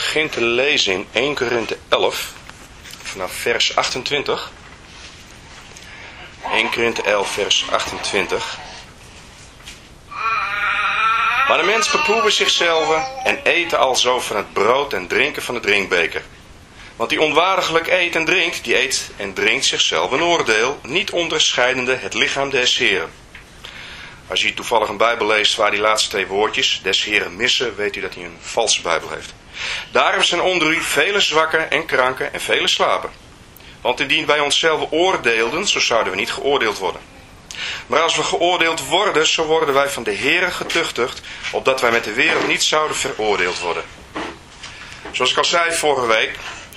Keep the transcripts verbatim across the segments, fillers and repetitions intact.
begin te lezen in Eerste Korinthe elf, vanaf vers achtentwintig. Eerste Korinthe elf, vers achtentwintig. Maar de mens beproeven zichzelf en eten alzo van het brood en drinken van de drinkbeker. Want die onwaardiglijk eet en drinkt, die eet en drinkt zichzelf een oordeel, niet onderscheidende het lichaam des Heren. Als u toevallig een Bijbel leest waar die laatste twee woordjes, des Heren, missen, weet u dat hij een valse Bijbel heeft. Daarom zijn onder u vele zwakken en kranken en vele slapen. Want indien wij onszelf oordeelden, zo zouden we niet geoordeeld worden. Maar als we geoordeeld worden, zo worden wij van de Heere getuchtigd, opdat wij met de wereld niet zouden veroordeeld worden. Zoals ik al zei vorige week,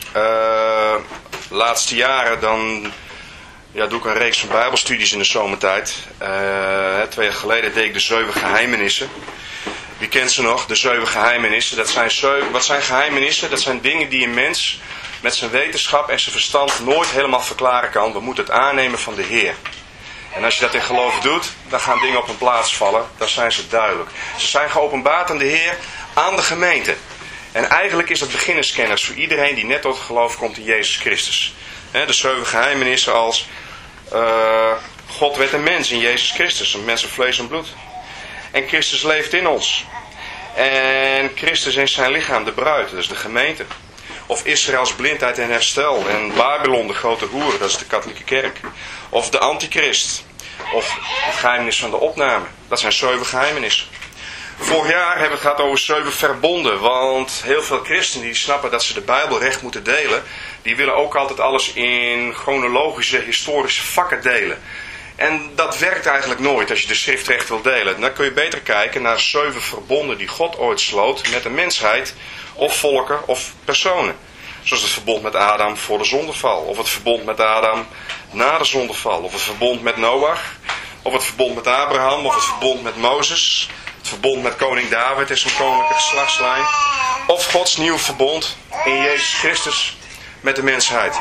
uh, laatste jaren dan ja, doe ik een reeks van bijbelstudies in de zomertijd. Uh, twee jaar geleden deed ik de zeven geheimenissen. Wie kent ze nog? De zeven geheimenissen. Dat zijn zeven, wat zijn geheimenissen? Dat zijn dingen die een mens met zijn wetenschap en zijn verstand nooit helemaal verklaren kan. We moeten het aannemen van de Heer. En als je dat in geloof doet, dan gaan dingen op een plaats vallen. Dan zijn ze duidelijk. Ze zijn geopenbaard aan de Heer, aan de gemeente. En eigenlijk is dat beginnerskennis voor iedereen die net tot het geloof komt in Jezus Christus. De zeven geheimenissen als uh, God werd een mens in Jezus Christus. Een mens van vlees en bloed. En Christus leeft in ons. En Christus is zijn lichaam, de bruid, dat is de gemeente. Of Israëls blindheid en herstel. En Babylon, de grote hoer, dat is de katholieke kerk. Of de antichrist. Of het geheimenis van de opname. Dat zijn zeven geheimenissen. Vorig jaar hebben we het gehad over zeven verbonden. Want heel veel christenen die snappen dat ze de Bijbel recht moeten delen. Die willen ook altijd alles in chronologische, historische vakken delen. En dat werkt eigenlijk nooit als je de schrift recht wil delen. Dan kun je beter kijken naar zeven verbonden die God ooit sloot met de mensheid. Of volken of personen. Zoals het verbond met Adam voor de zondeval. Of het verbond met Adam na de zondeval. Of het verbond met Noach. Of het verbond met Abraham. Of het verbond met Mozes. Het verbond met koning David en zijn koninklijke geslachtslijn. Of Gods nieuw verbond in Jezus Christus met de mensheid.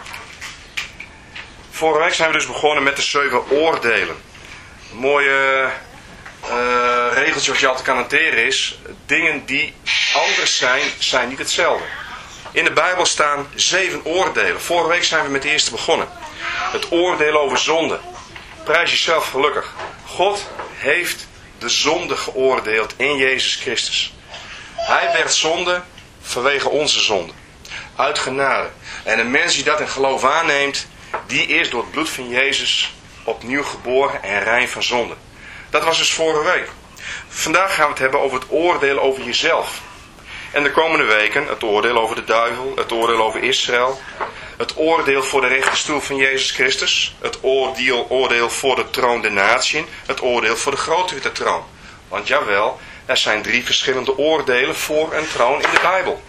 Vorige week zijn we dus begonnen met de zeven oordelen. Een mooie uh, regeltje wat je altijd kan noteren is. Dingen die anders zijn, zijn niet hetzelfde. In de Bijbel staan zeven oordelen. Vorige week zijn we met de eerste begonnen. Het oordeel over zonde. Prijs jezelf gelukkig. God heeft de zonde geoordeeld in Jezus Christus. Hij werd zonde vanwege onze zonde. Uit genade. En een mens die dat in geloof aanneemt, die is door het bloed van Jezus opnieuw geboren en rein van zonde. Dat was dus vorige week. Vandaag gaan we het hebben over het oordeel over jezelf. En de komende weken het oordeel over de duivel, het oordeel over Israël, het oordeel voor de rechterstoel van Jezus Christus, het oordeel, oordeel voor de troon der natieën, het oordeel voor de grote witte troon. Want jawel, er zijn drie verschillende oordelen voor een troon in de Bijbel.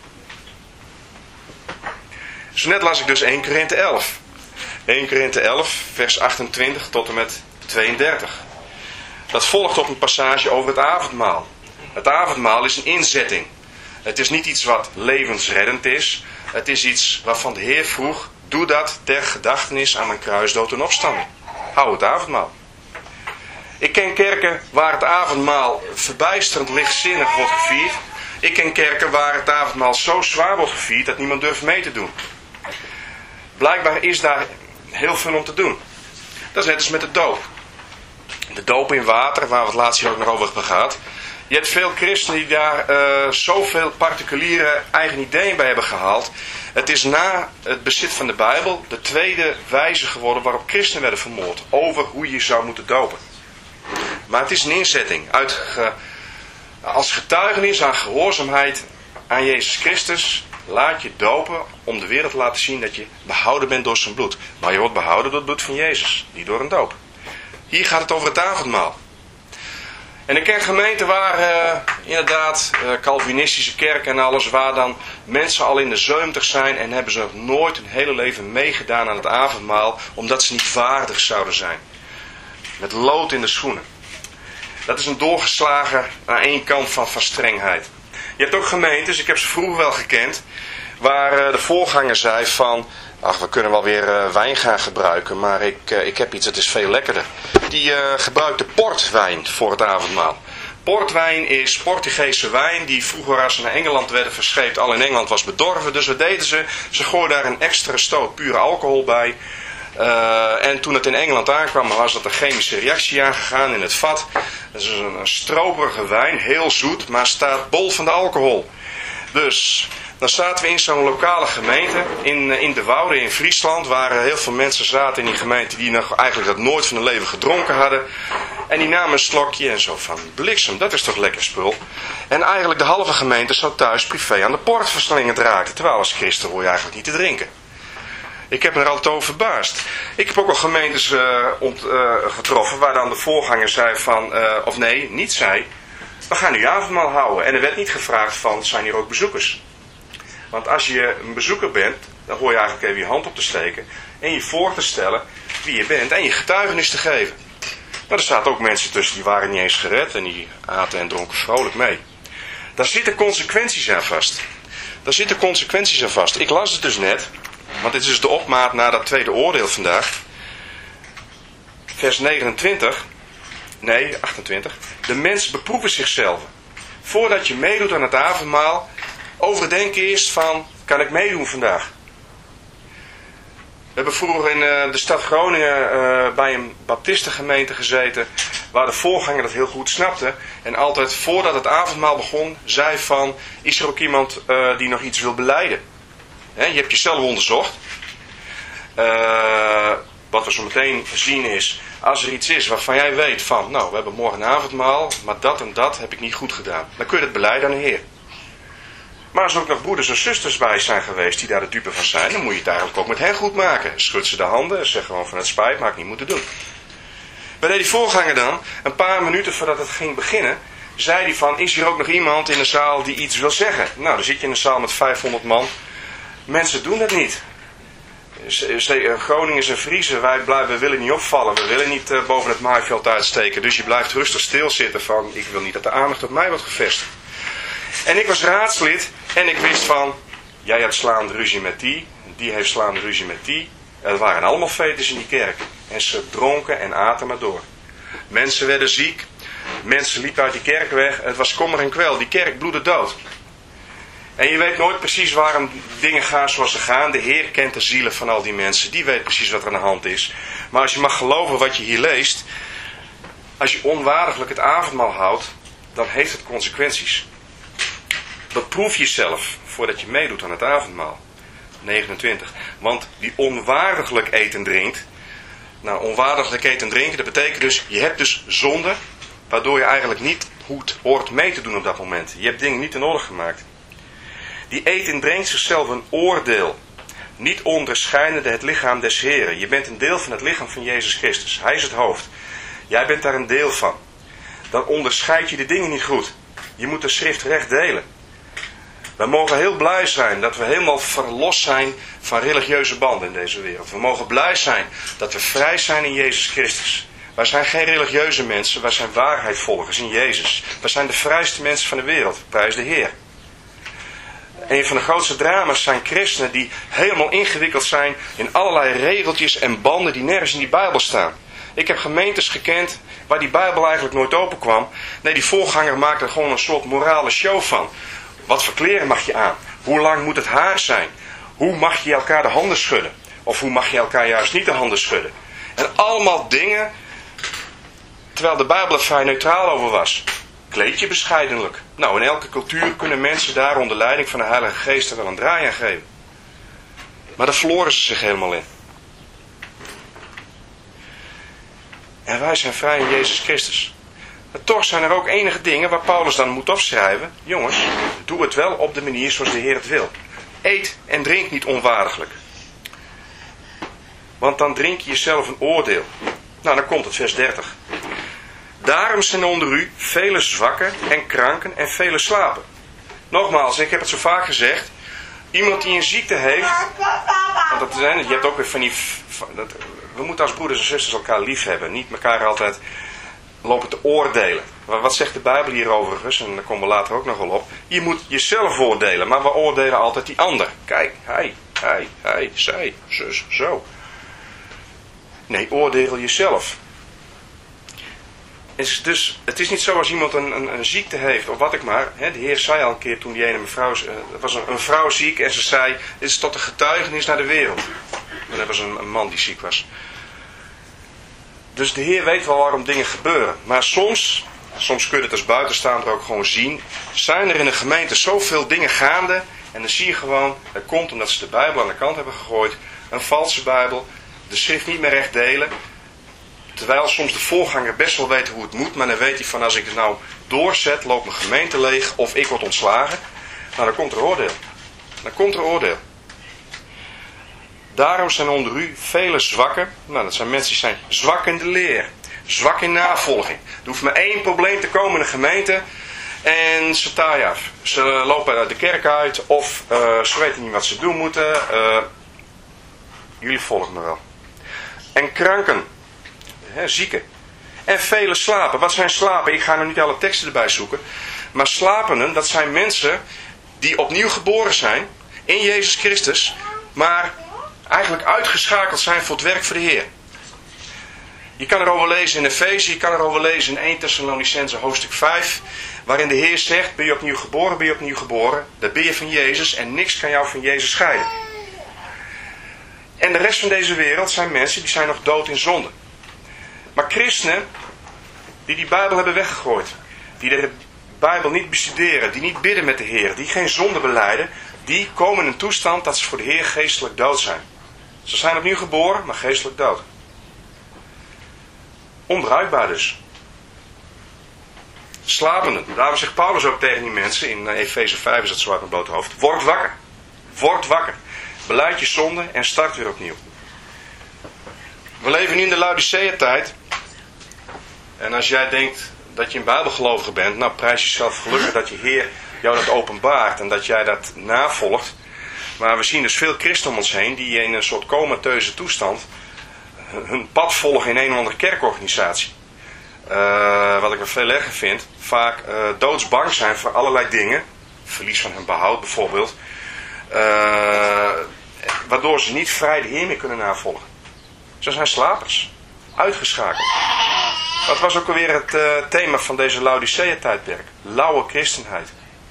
Zo net las ik dus Eerste Korinthe elf. Eerste Korinthe elf, vers achtentwintig tot en met tweeëndertig. Dat volgt op een passage over het avondmaal. Het avondmaal is een inzetting. Het is niet iets wat levensreddend is. Het is iets waarvan de Heer vroeg, doe dat ter gedachtenis aan mijn kruisdood en opstanding. Hou het avondmaal. Ik ken kerken waar het avondmaal verbijsterend lichtzinnig wordt gevierd. Ik ken kerken waar het avondmaal zo zwaar wordt gevierd dat niemand durft mee te doen. Blijkbaar is daar heel veel om te doen. Dat is net als met de doop. De doop in water, waar we het laatst hier ook nog over hebben gehad. Je hebt veel christenen die daar uh, zoveel particuliere eigen ideeën bij hebben gehaald. Het is na het bezit van de Bijbel de tweede wijze geworden waarop christenen werden vermoord. Over hoe je zou moeten dopen. Maar het is een inzetting. Uit ge, als getuigenis aan gehoorzaamheid aan Jezus Christus laat je dopen om de wereld te laten zien dat je behouden bent door zijn bloed. Maar je wordt behouden door het bloed van Jezus, niet door een doop. Hier gaat het over het avondmaal. En ik ken gemeenten waar uh, inderdaad uh, Calvinistische kerken en alles, waar dan mensen al in de zeventig zijn en hebben ze nog nooit hun hele leven meegedaan aan het avondmaal, omdat ze niet waardig zouden zijn. Met lood in de schoenen. Dat is een doorgeslagen aan één kant van, van strengheid. Je hebt ook gemeentes, ik heb ze vroeger wel gekend, waar uh, de voorganger zei van, ach, we kunnen wel weer uh, wijn gaan gebruiken, maar ik, uh, ik heb iets, het is veel lekkerder. Die uh, gebruikte portwijn voor het avondmaal. Portwijn is Portugese wijn die vroeger als ze naar Engeland werden verscheept al in Engeland was bedorven. Dus wat deden ze? Ze gooiden daar een extra stoot pure alcohol bij. Uh, en toen het in Engeland aankwam was dat een chemische reactie aangegaan in het vat. Dat is een, een stroperige wijn, heel zoet, maar staat bol van de alcohol. Dus dan zaten we in zo'n lokale gemeente in, in de Wouden in Friesland, waar heel veel mensen zaten in die gemeente die nog eigenlijk dat nooit van hun leven gedronken hadden. En die namen een slokje en zo van bliksem, dat is toch lekker spul. En eigenlijk de halve gemeente zou thuis privé aan de port verslingerd raken, terwijl als christen hoor je eigenlijk niet te drinken. Ik heb me er altijd over verbaasd. Ik heb ook al gemeentes uh, ont, uh, getroffen waar dan de voorganger zei van, uh, of nee, niet zei, we gaan nu avondmaal houden. En er werd niet gevraagd van, zijn hier ook bezoekers? Want als je een bezoeker bent, dan hoor je eigenlijk even je hand op te steken en je voor te stellen wie je bent en je getuigenis te geven. Maar er zaten ook mensen tussen die waren niet eens gered en die aten en dronken vrolijk mee. Daar zitten consequenties aan vast. Daar zitten consequenties aan vast. Ik las het dus net, want dit is de opmaat naar dat tweede oordeel vandaag. Vers negenentwintig, nee, achtentwintig. De mens beproeven zichzelf. Voordat je meedoet aan het avondmaal, overdenk eerst van, kan ik meedoen vandaag? We hebben vroeger in uh, de stad Groningen uh, bij een baptistengemeente gezeten, waar de voorganger dat heel goed snapte. En altijd voordat het avondmaal begon, zei van, is er ook iemand uh, die nog iets wil belijden? He, je hebt jezelf onderzocht. Uh, wat we zo meteen zien is, als er iets is waarvan jij weet van, nou, we hebben morgen een avondmaal, maar dat en dat heb ik niet goed gedaan. Dan kun je het belijden aan de Heer. Maar als er ook nog broeders en zusters bij zijn geweest die daar de dupe van zijn, dan moet je het eigenlijk ook met hen goed maken. Schud ze de handen en zeg gewoon van het spijt, maar ik niet moeten doen. Bij deed die voorganger dan, een paar minuten voordat het ging beginnen, zei hij van, is hier ook nog iemand in de zaal die iets wil zeggen? Nou, dan zit je in een zaal met vijfhonderd man. Mensen doen dat niet. Groningers en Friesen, wij, blijven, we willen niet opvallen. We willen niet uh, boven het maaiveld uitsteken. Dus je blijft rustig stilzitten van, ik wil niet dat de aandacht op mij wordt gevestigd. En ik was raadslid en ik wist van, jij hebt slaande ruzie met die, die heeft slaande ruzie met die. Er waren allemaal fetus in die kerk. En ze dronken en aten maar door. Mensen werden ziek, mensen liepen uit die kerk weg. Het was kommer en kwel, die kerk bloedde dood. En je weet nooit precies waarom dingen gaan zoals ze gaan. De Heer kent de zielen van al die mensen, die weet precies wat er aan de hand is. Maar als je mag geloven wat je hier leest, als je onwaardiglijk het avondmaal houdt, dan heeft het consequenties. Beproef jezelf voordat je meedoet aan het avondmaal. negenentwintig. Want die onwaardiglijk eet en drinkt. Nou, onwaardiglijk eten en drinken, dat betekent dus, je hebt dus zonde, waardoor je eigenlijk niet goed hoort mee te doen op dat moment. Je hebt dingen niet in orde gemaakt. Die eet en drinkt zichzelf een oordeel. Niet onderscheidende het lichaam des Heren. Je bent een deel van het lichaam van Jezus Christus. Hij is het hoofd. Jij bent daar een deel van. Dan onderscheid je de dingen niet goed. Je moet de schrift recht delen. We mogen heel blij zijn dat we helemaal verlost zijn van religieuze banden in deze wereld. We mogen blij zijn dat we vrij zijn in Jezus Christus. Wij zijn geen religieuze mensen, wij zijn waarheidvolgers in Jezus. Wij zijn de vrijste mensen van de wereld, prijs de Heer. Een van de grootste drama's zijn christenen die helemaal ingewikkeld zijn in allerlei regeltjes en banden die nergens in die Bijbel staan. Ik heb gemeentes gekend waar die Bijbel eigenlijk nooit open kwam. Nee, die voorganger maakte er gewoon een soort morale show van. Wat voor kleren mag je aan? Hoe lang moet het haar zijn? Hoe mag je elkaar de handen schudden? Of hoe mag je elkaar juist niet de handen schudden? En allemaal dingen, terwijl de Bijbel er vrij neutraal over was. Kleed je bescheidenlijk. Nou, in elke cultuur kunnen mensen daar onder leiding van de Heilige Geest er wel een draai aan geven. Maar daar verloren ze zich helemaal in. En wij zijn vrij in Jezus Christus. Maar toch zijn er ook enige dingen waar Paulus dan moet opschrijven. Jongens, doe het wel op de manier zoals de Heer het wil. Eet en drink niet onwaardiglijk. Want dan drink je jezelf een oordeel. Nou, dan komt het vers dertig. Daarom zijn onder u vele zwakken en kranken en vele slapen. Nogmaals, ik heb het zo vaak gezegd. Iemand die een ziekte heeft. Want dat zijn, je hebt ook weer van die. Dat, we moeten als broeders en zusters elkaar lief hebben. Niet elkaar altijd lopen te oordelen. Wat zegt de Bijbel hier overigens? En daar komen we later ook nog wel op. Je moet jezelf oordelen. Maar we oordelen altijd die ander. Kijk, hij, hij, hij, zij, zus, zo. Nee, oordeel jezelf. is dus, het is niet zo als iemand een, een, een ziekte heeft of wat ik maar. Hè, de Heer zei al een keer toen die ene mevrouw, uh, er was een, een vrouw ziek en ze zei, dit is tot een getuigenis naar de wereld. En er was een, een man die ziek was. Dus de Heer weet wel waarom dingen gebeuren. Maar soms, soms kun je het als buitenstaander ook gewoon zien, zijn er in een gemeente zoveel dingen gaande. En dan zie je gewoon, het komt omdat ze de Bijbel aan de kant hebben gegooid. Een valse Bijbel, de schrift niet meer recht delen. Terwijl soms de voorganger best wel weet hoe het moet. Maar dan weet hij van, als ik het nou doorzet, loopt mijn gemeente leeg of ik word ontslagen. Nou, dan komt er oordeel. Dan komt er oordeel. Daarom zijn onder u vele zwakken. Nou, dat zijn mensen die zijn zwak in de leer. Zwak in navolging. Er hoeft maar één probleem te komen in de gemeente. En ze taaien af. Ze lopen uit de kerk uit. Of uh, ze weten niet wat ze doen moeten. Uh, jullie volgen me wel. En kranken. He, zieken. En vele slapen. Wat zijn slapen? Ik ga nu niet alle teksten erbij zoeken. Maar slapenden, dat zijn mensen die opnieuw geboren zijn. In Jezus Christus. Maar eigenlijk uitgeschakeld zijn voor het werk voor de Heer. Je kan erover lezen in Efeze. Je kan erover lezen in Eerste Thessalonicenzen hoofdstuk vijf. Waarin de Heer zegt, ben je opnieuw geboren, ben je opnieuw geboren. Dan ben je van Jezus en niks kan jou van Jezus scheiden. En de rest van deze wereld zijn mensen die zijn nog dood in zonde. Maar christenen die die Bijbel hebben weggegooid. Die de Bijbel niet bestuderen. Die niet bidden met de Heer. Die geen zonde belijden. Die komen in een toestand dat ze voor de Heer geestelijk dood zijn. Ze zijn opnieuw geboren, maar geestelijk dood. Onbruikbaar dus. Slapenden. Daarom zegt Paulus ook tegen die mensen. In Efeze vijf is dat zo uit mijn blote hoofd. Word wakker. Word wakker. Belijd je zonde en start weer opnieuw. We leven nu in de Laodicea-tijd. En als jij denkt dat je een Bijbelgelovige bent, nou prijs jezelf gelukkig dat je Heer jou dat openbaart en dat jij dat navolgt. Maar we zien dus veel christenen om ons heen die in een soort comateuze toestand hun pad volgen in een of andere kerkorganisatie. Uh, wat ik nog veel erger vind, vaak uh, doodsbang zijn voor allerlei dingen. Verlies van hun behoud bijvoorbeeld. Uh, waardoor ze niet vrij de Heer meer kunnen navolgen. Ze zijn slapers. Uitgeschakeld. Wat was ook alweer het uh, thema van deze Laodicea-tijdperk? Lauwe christenheid.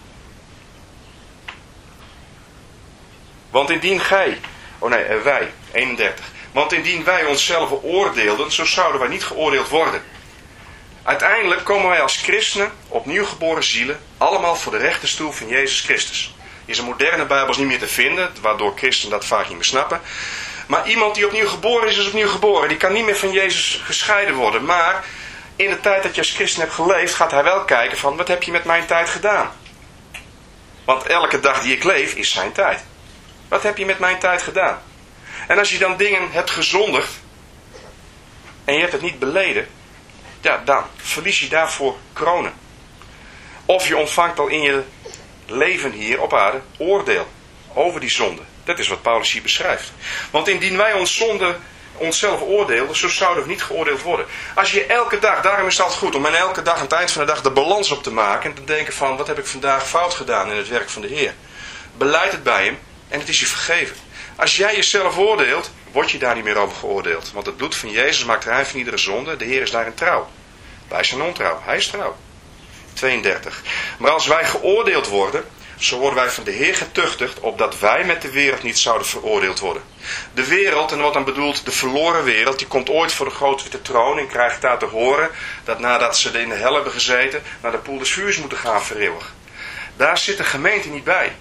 Want indien gij... Oh nee, uh, wij. eenendertig. Want indien wij onszelf oordeelden, zo zouden wij niet geoordeeld worden. Uiteindelijk komen wij als christenen, opnieuw geboren zielen, allemaal voor de rechterstoel van Jezus Christus. In zijn moderne Bijbels niet meer te vinden, waardoor christenen dat vaak niet meer snappen. Maar iemand die opnieuw geboren is, is opnieuw geboren. Die kan niet meer van Jezus gescheiden worden. Maar in de tijd dat je als christen hebt geleefd, gaat hij wel kijken van, wat heb je met mijn tijd gedaan? Want elke dag die ik leef, is zijn tijd. Wat heb je met mijn tijd gedaan? En als je dan dingen hebt gezondigd, en je hebt het niet beleden, ja, dan verlies je daarvoor kronen. Of je ontvangt al in je leven hier op aarde oordeel over die zonde. Dat is wat Paulus hier beschrijft. Want indien wij ons zonde onszelf oordeelden, zo zouden we niet geoordeeld worden. Als je elke dag, daarom is het altijd goed om en elke dag aan het eind van de dag de balans op te maken en te denken van, wat heb ik vandaag fout gedaan in het werk van de Heer. Belijd het bij hem en het is je vergeven. Als jij jezelf oordeelt, word je daar niet meer over geoordeeld. Want het bloed van Jezus maakt rein van iedere zonde. De Heer is daarin trouw. Wij zijn ontrouw. Hij is trouw. tweeëndertig. Maar als wij geoordeeld worden, zo worden wij van de Heer getuchtigd, opdat wij met de wereld niet zouden veroordeeld worden. De wereld, en wat dan bedoelt de verloren wereld, die komt ooit voor de grote witte troon en krijgt daar te horen dat nadat ze in de hel hebben gezeten, naar de poel des vuurs moeten gaan voor eeuwig. Daar zit de gemeente niet bij.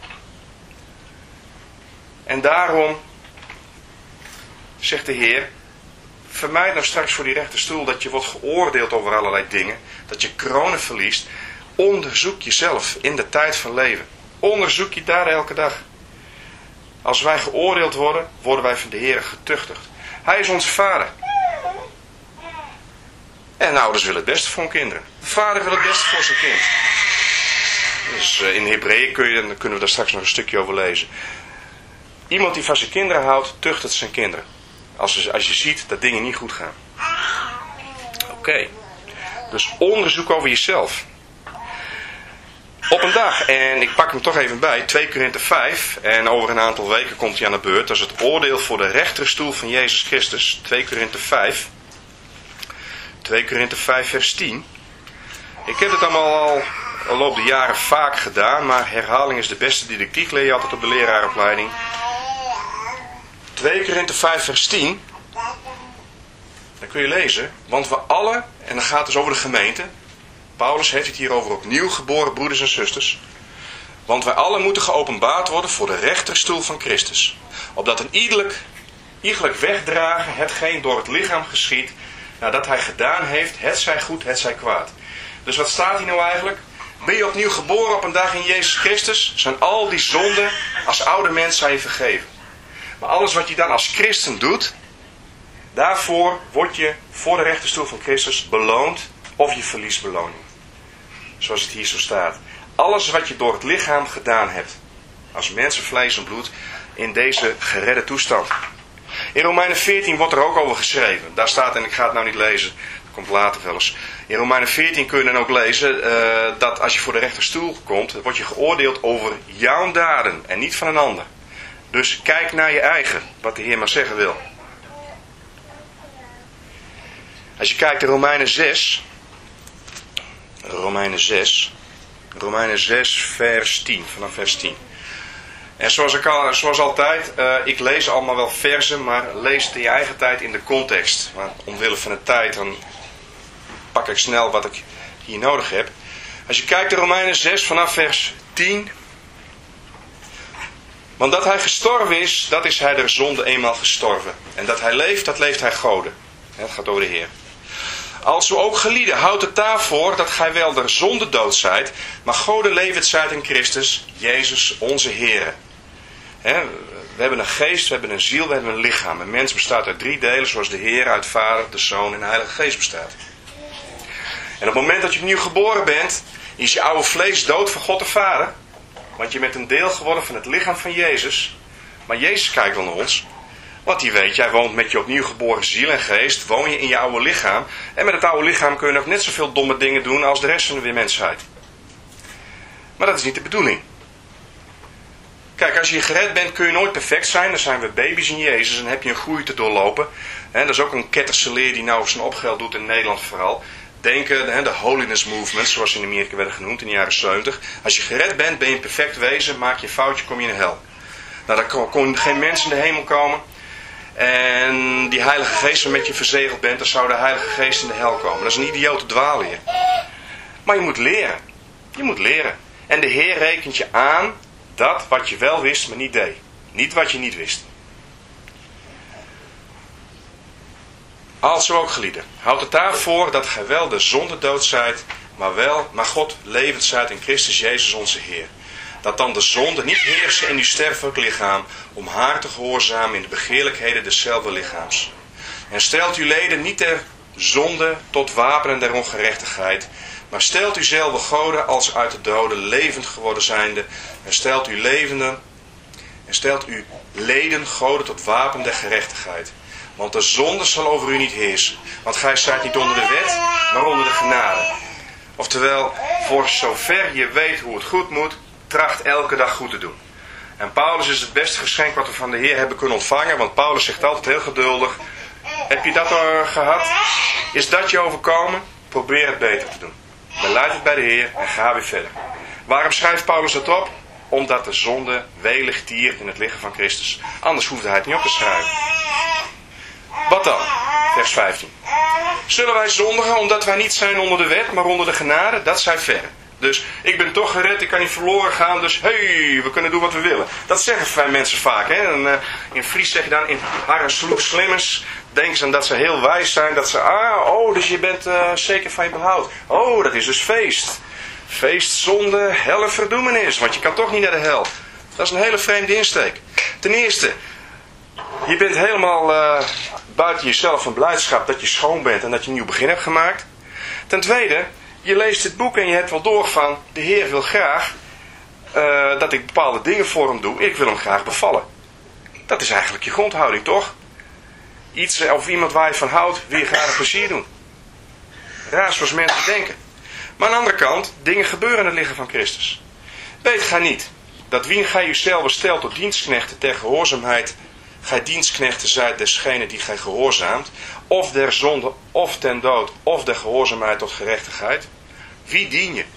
En daarom zegt de Heer, vermijd nou straks voor die rechterstoel dat je wordt geoordeeld over allerlei dingen, dat je kronen verliest. Onderzoek jezelf in de tijd van leven. Onderzoek je daar elke dag. Als wij geoordeeld worden, worden wij van de Heer getuchtigd. Hij is onze vader. En ouders willen het beste voor hun kinderen. De vader wil het beste voor zijn kind. Dus in Hebreeën kun je, dan kunnen we daar straks nog een stukje over lezen. Iemand die van zijn kinderen houdt, tuchtigt zijn kinderen. Als, als je ziet dat dingen niet goed gaan. Oké. Okay. Dus onderzoek over jezelf. Op een dag, en ik pak hem toch even bij, twee Korinthe vijf. En over een aantal weken komt hij aan de beurt. Dat is het oordeel voor de rechterstoel van Jezus Christus. twee Korinthe vijf. twee Korinthe vijf vers tien. Ik heb het allemaal al al loop de jaren vaak gedaan, maar herhaling is de beste didactiek, leer je altijd op de leraaropleiding. twee Korinthe vijf vers tien. Dan kun je lezen, want we alle, en dan gaat het dus over de gemeente. Paulus heeft het hier over opnieuw geboren broeders en zusters. Want wij alle moeten geopenbaard worden voor de rechterstoel van Christus. Opdat een iegelijk, iegelijk wegdragen hetgeen door het lichaam geschiet, nadat hij gedaan heeft, het zij goed, het zij kwaad. Dus wat staat hier nou eigenlijk? Ben je opnieuw geboren op een dag in Jezus Christus, zijn al die zonden als oude mens zijn je vergeven. Maar alles wat je dan als christen doet, daarvoor word je voor de rechterstoel van Christus beloond of je verliest beloning. Zoals het hier zo staat. Alles wat je door het lichaam gedaan hebt, als mensen, vlees en bloed, in deze geredde toestand. In Romeinen veertien wordt er ook over geschreven. Daar staat, en ik ga het nou niet lezen, dat komt later wel eens. In Romeinen veertien kun je dan ook lezen uh, dat als je voor de rechterstoel komt, word je geoordeeld over jouw daden en niet van een ander. Dus kijk naar je eigen, wat de Heer maar zeggen wil. Als je kijkt naar Romeinen zes, Romeinen zes, Romeinen zes vers tien, vanaf vers tien. En zoals, ik al, zoals altijd, uh, ik lees allemaal wel versen, maar lees het in je eigen tijd in de context. Want omwille van de tijd, dan pak ik snel wat ik hier nodig heb. Als je kijkt naar Romeinen zes vanaf vers tien. Want dat hij gestorven is, dat is hij der zonde eenmaal gestorven. En dat hij leeft, dat leeft hij Gode. Het gaat over de Heer. Als u ook gelieden, houdt het daarvoor dat gij wel der zonde dood zijt, maar Gode levend zijt in Christus, Jezus onze Heer. He, we hebben een geest, we hebben een ziel, we hebben een lichaam. Een mens bestaat uit drie delen, zoals de Heer uit Vader, de Zoon en de Heilige Geest bestaat. En op het moment dat je opnieuw geboren bent, is je oude vlees dood voor God de Vader. Want je bent een deel geworden van het lichaam van Jezus. Maar Jezus kijkt wel naar ons. Want die weet, jij woont met je opnieuw geboren ziel en geest, woon je in je oude lichaam. En met het oude lichaam kun je ook net zoveel domme dingen doen als de rest van de mensheid. Maar dat is niet de bedoeling. Kijk, als je gered bent kun je nooit perfect zijn. Dan zijn we baby's in Jezus en heb je een groei te doorlopen. En dat is ook een ketterse leer die nou zijn opgeld doet in Nederland vooral. Denken, de holiness movement, zoals ze in Amerika werden genoemd in de jaren zeventig. Als je gered bent, ben je een perfect wezen, maak je een foutje, kom je in de hel. Nou, dan kon geen mens in de hemel komen. En die Heilige Geest waarmee je verzegeld bent, dan zou de Heilige Geest in de hel komen. Dat is een idiote dwaalleer. Maar je moet leren. Je moet leren. En de Heer rekent je aan dat wat je wel wist, maar niet deed. Niet wat je niet wist. Also ook gelieden, houd het daarvoor dat gij wel de zonde dood zijt, maar wel, maar God levend zijt in Christus Jezus onze Heer. Dat dan de zonde niet heersen in uw sterfelijk lichaam, om haar te gehoorzamen in de begeerlijkheden deszelfde lichaams. En stelt uw leden niet ter zonde tot wapenen der ongerechtigheid, maar stelt u zelf Gode als uit de doden levend geworden zijnde, en stelt uw levenden, en stelt uw leden Gode tot wapen der gerechtigheid. Want de zonde zal over u niet heersen. Want gij zijt niet onder de wet, maar onder de genade. Oftewel, voor zover je weet hoe het goed moet, tracht elke dag goed te doen. En Paulus is het beste geschenk wat we van de Heer hebben kunnen ontvangen. Want Paulus zegt altijd heel geduldig. Heb je dat al gehad? Is dat je overkomen? Probeer het beter te doen. Belijd het bij de Heer en ga weer verder. Waarom schrijft Paulus dat op? Omdat de zonde welig tiert in het lichaam van Christus. Anders hoefde hij het niet op te schrijven. Wat dan? Vers vijftien. Zullen wij zondigen omdat wij niet zijn onder de wet, maar onder de genade? Dat zij verre. Dus ik ben toch gered, ik kan niet verloren gaan, dus hey, we kunnen doen wat we willen. Dat zeggen wij mensen vaak. Hè? En, uh, in Fries zeg je dan, in harre sloeg slimmers, denken ze dat ze heel wijs zijn. Dat ze, ah, oh, dus je bent uh, zeker van je behoud. Oh, dat is dus feest. Feest, zonde, helle verdoemenis, want je kan toch niet naar de hel. Dat is een hele vreemde insteek. Ten eerste, je bent helemaal uh, buiten jezelf van blijdschap dat je schoon bent en dat je een nieuw begin hebt gemaakt. Ten tweede, je leest dit boek en je hebt wel door van, de Heer wil graag uh, dat ik bepaalde dingen voor hem doe. Ik wil hem graag bevallen. Dat is eigenlijk je grondhouding, toch? Iets of iemand waar je van houdt, wil je graag een plezier doen. Raar zoals mensen denken. Maar aan de andere kant, dingen gebeuren in het lichaam van Christus. Weet gij niet, dat wien gij uzelf stelt tot dienstknechten ter gehoorzaamheid gij dienstknechten zijt desgene die gij gehoorzaamt, of der zonde, of ten dood, of der gehoorzaamheid tot gerechtigheid. Wie dien je?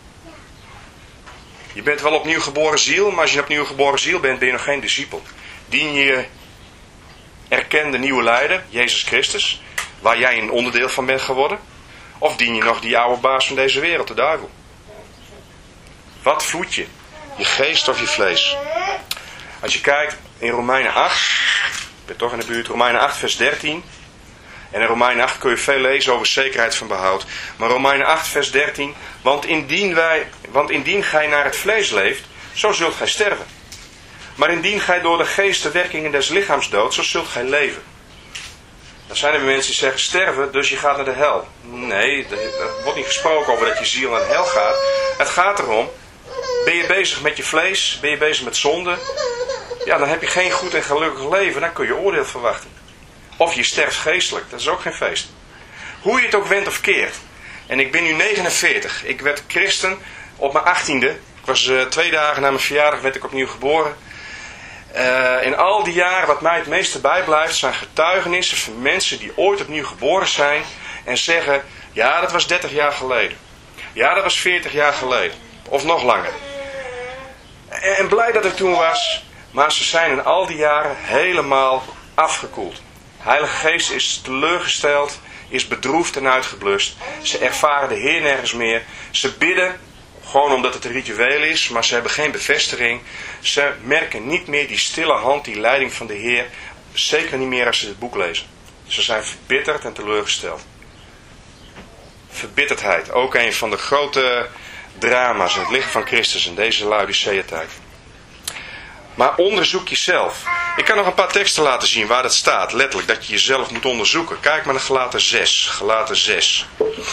Je bent wel opnieuw geboren ziel, maar als je een opnieuw geboren ziel bent, ben je nog geen discipel. Dien je je erkende nieuwe leider, Jezus Christus, waar jij een onderdeel van bent geworden? Of dien je nog die oude baas van deze wereld, de duivel? Wat voed je? Je geest of je vlees? Als je kijkt in Romeinen acht, ik ben toch in de buurt, Romeinen acht vers dertien. En in Romeinen acht kun je veel lezen over zekerheid van behoud. Maar Romeinen acht vers dertien, want indien, wij, want indien gij naar het vlees leeft, zo zult gij sterven. Maar indien gij door de geest de werkingen des lichaams doodt, zo zult gij leven. Dan zijn er mensen die zeggen sterven, dus je gaat naar de hel. Nee, er wordt niet gesproken over dat je ziel naar de hel gaat. Het gaat erom, ben je bezig met je vlees, ben je bezig met zonde, ja, dan heb je geen goed en gelukkig leven, dan kun je oordeel verwachten. Of je sterft geestelijk, dat is ook geen feest. Hoe je het ook wendt of keert. En ik ben nu negenenveertig. Ik werd christen op mijn achttiende. Ik was uh, twee dagen na mijn verjaardag werd ik opnieuw geboren. Uh, in al die jaren wat mij het meeste bijblijft zijn getuigenissen van mensen die ooit opnieuw geboren zijn. En zeggen, ja dat was dertig jaar geleden. Ja dat was veertig jaar geleden. Of nog langer. En, en blij dat het toen was. Maar ze zijn in al die jaren helemaal afgekoeld. Heilige Geest is teleurgesteld, is bedroefd en uitgeblust. Ze ervaren de Heer nergens meer. Ze bidden, gewoon omdat het een ritueel is, maar ze hebben geen bevestiging. Ze merken niet meer die stille hand, die leiding van de Heer. Zeker niet meer als ze het boek lezen. Ze zijn verbitterd en teleurgesteld. Verbitterdheid, ook een van de grote drama's in het lichaam van Christus in deze Laodicea-tijd. Maar onderzoek jezelf. Ik kan nog een paar teksten laten zien waar dat staat. Letterlijk, dat je jezelf moet onderzoeken. Kijk maar naar Galaten zes. Galaten zes.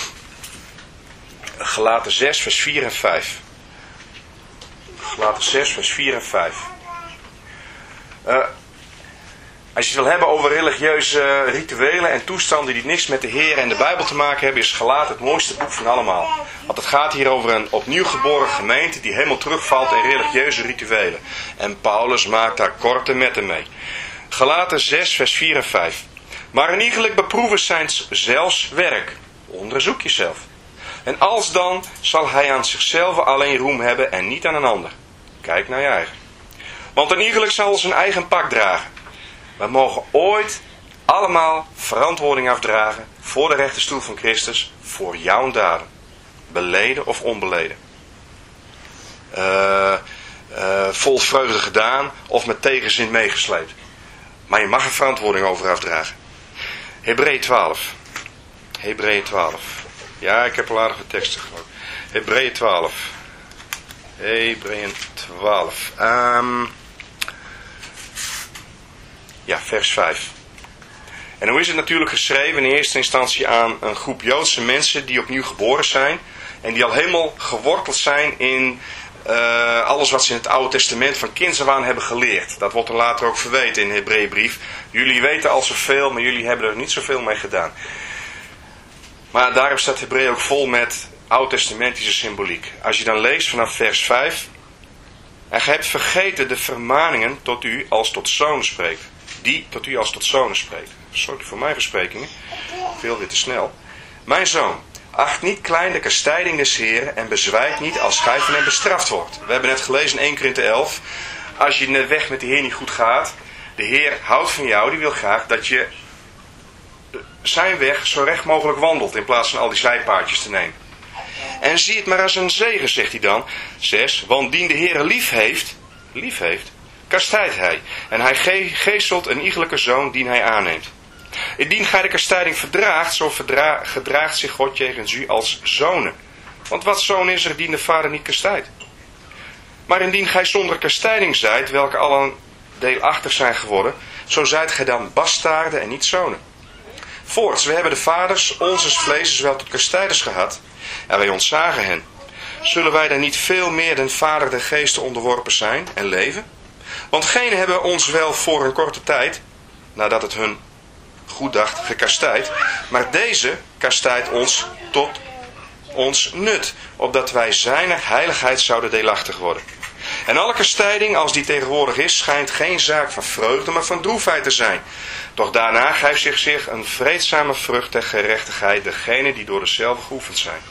Galaten zes vers vier en vijf. Galaten zes vers vier en vijf. Uh, als je het wil hebben over religieuze rituelen en toestanden die niks met de Heer en de Bijbel te maken hebben, is Galaten het mooiste boek van allemaal. Want het gaat hier over een opnieuw geboren gemeente die helemaal terugvalt in religieuze rituelen. En Paulus maakt daar korte metten mee. Galaten zes vers vier en vijf. Maar in iegelijk beproeven zijns zelfs werk. Onderzoek jezelf. En alsdan zal hij aan zichzelf alleen roem hebben en niet aan een ander. Kijk naar je eigen. Want een iegelijk zal zijn eigen pak dragen. We mogen ooit allemaal verantwoording afdragen voor de rechterstoel van Christus, voor jouw daden. Beleden of onbeleden. Uh, uh, vol vreugde gedaan of met tegenzin meegesleept. Maar je mag er verantwoording over afdragen. Hebreeën twaalf. Hebreeën twaalf. Ja, ik heb al aardige teksten geloof. Hebreeën twaalf. Hebreeën twaalf. Um, ja, vers vijf. En hoe is het natuurlijk geschreven in eerste instantie aan een groep Joodse mensen die opnieuw geboren zijn. En die al helemaal geworteld zijn in uh, alles wat ze in het Oude Testament van kinds af aan hebben geleerd. Dat wordt er later ook verweten in de Hebreeënbrief. Jullie weten al zoveel, maar jullie hebben er niet zoveel mee gedaan. Maar daarom staat Hebreeën ook vol met oud-testamentische symboliek. Als je dan leest vanaf vers vijf. En gij hebt vergeten de vermaningen tot u als tot zonen spreekt. Die tot u als tot zonen spreekt. Sorry voor mijn versprekingen. Veel weer te snel. Mijn zoon, acht niet klein de kastijding des Heren en bezwijkt niet als gij van hem bestraft wordt. We hebben net gelezen in eerste Korinthe elf. Als je de weg met de Heer niet goed gaat. De Heer houdt van jou. Die wil graag dat je zijn weg zo recht mogelijk wandelt. In plaats van al die zijpaadjes te nemen. En zie het maar als een zegen, zegt hij dan. Zes. Want dien de Heer lief heeft. Lief heeft. Kastijdt hij. En hij ge- geestelt een iegelijke zoon dien hij aanneemt. Indien gij de kastijding verdraagt, zo verdra- gedraagt zich God jegens u als zonen. Want wat zoon is er dien de vader niet kastijdt? Maar indien gij zonder kastijding zijt, welke allen deelachtig zijn geworden, zo zijt gij dan bastaarden en niet zonen. Voorts, we hebben de vaders onzes vlees wel tot kastijders gehad, en wij ontzagen hen. Zullen wij dan niet veel meer den vader der geesten onderworpen zijn en leven? Want genen hebben ons wel voor een korte tijd, nadat het hun goed dacht, gekastijd, maar deze kastijdt ons tot ons nut, opdat wij zijner heiligheid zouden deelachtig worden. En alle kastijding, als die tegenwoordig is, schijnt geen zaak van vreugde, maar van droefheid te zijn. Doch daarna geeft zich, zich een vreedzame vrucht der gerechtigheid, degene die door dezelfde geoefend zijn.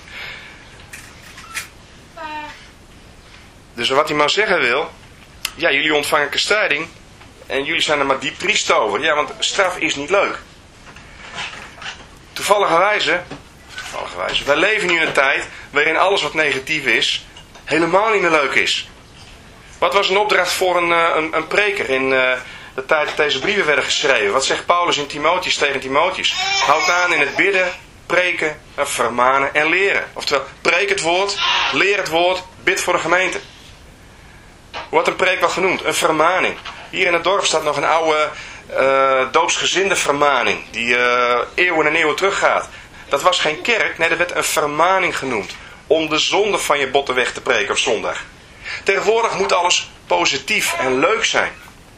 Dus wat hij maar zeggen wil, ja, jullie ontvangen kastijding en jullie zijn er maar diep triest over. Ja, want straf is niet leuk. Toevalligerwijze, toevalligerwijze, wij leven nu in een tijd waarin alles wat negatief is, helemaal niet meer leuk is. Wat was een opdracht voor een, een, een preker in uh, de tijd dat deze brieven werden geschreven? Wat zegt Paulus in Timotheus tegen Timotheus? Houd aan in het bidden, preken, vermanen en leren. Oftewel, preek het woord, leer het woord, bid voor de gemeente. Hoe wordt een preek wel genoemd? Een vermaning. Hier in het dorp staat nog een oude uh, doopsgezinde vermaning, die uh, eeuwen en eeuwen teruggaat. Dat was geen kerk, nee, dat werd een vermaning genoemd. Om de zonde van je botten weg te preken op zondag. Tegenwoordig moet alles positief en leuk zijn.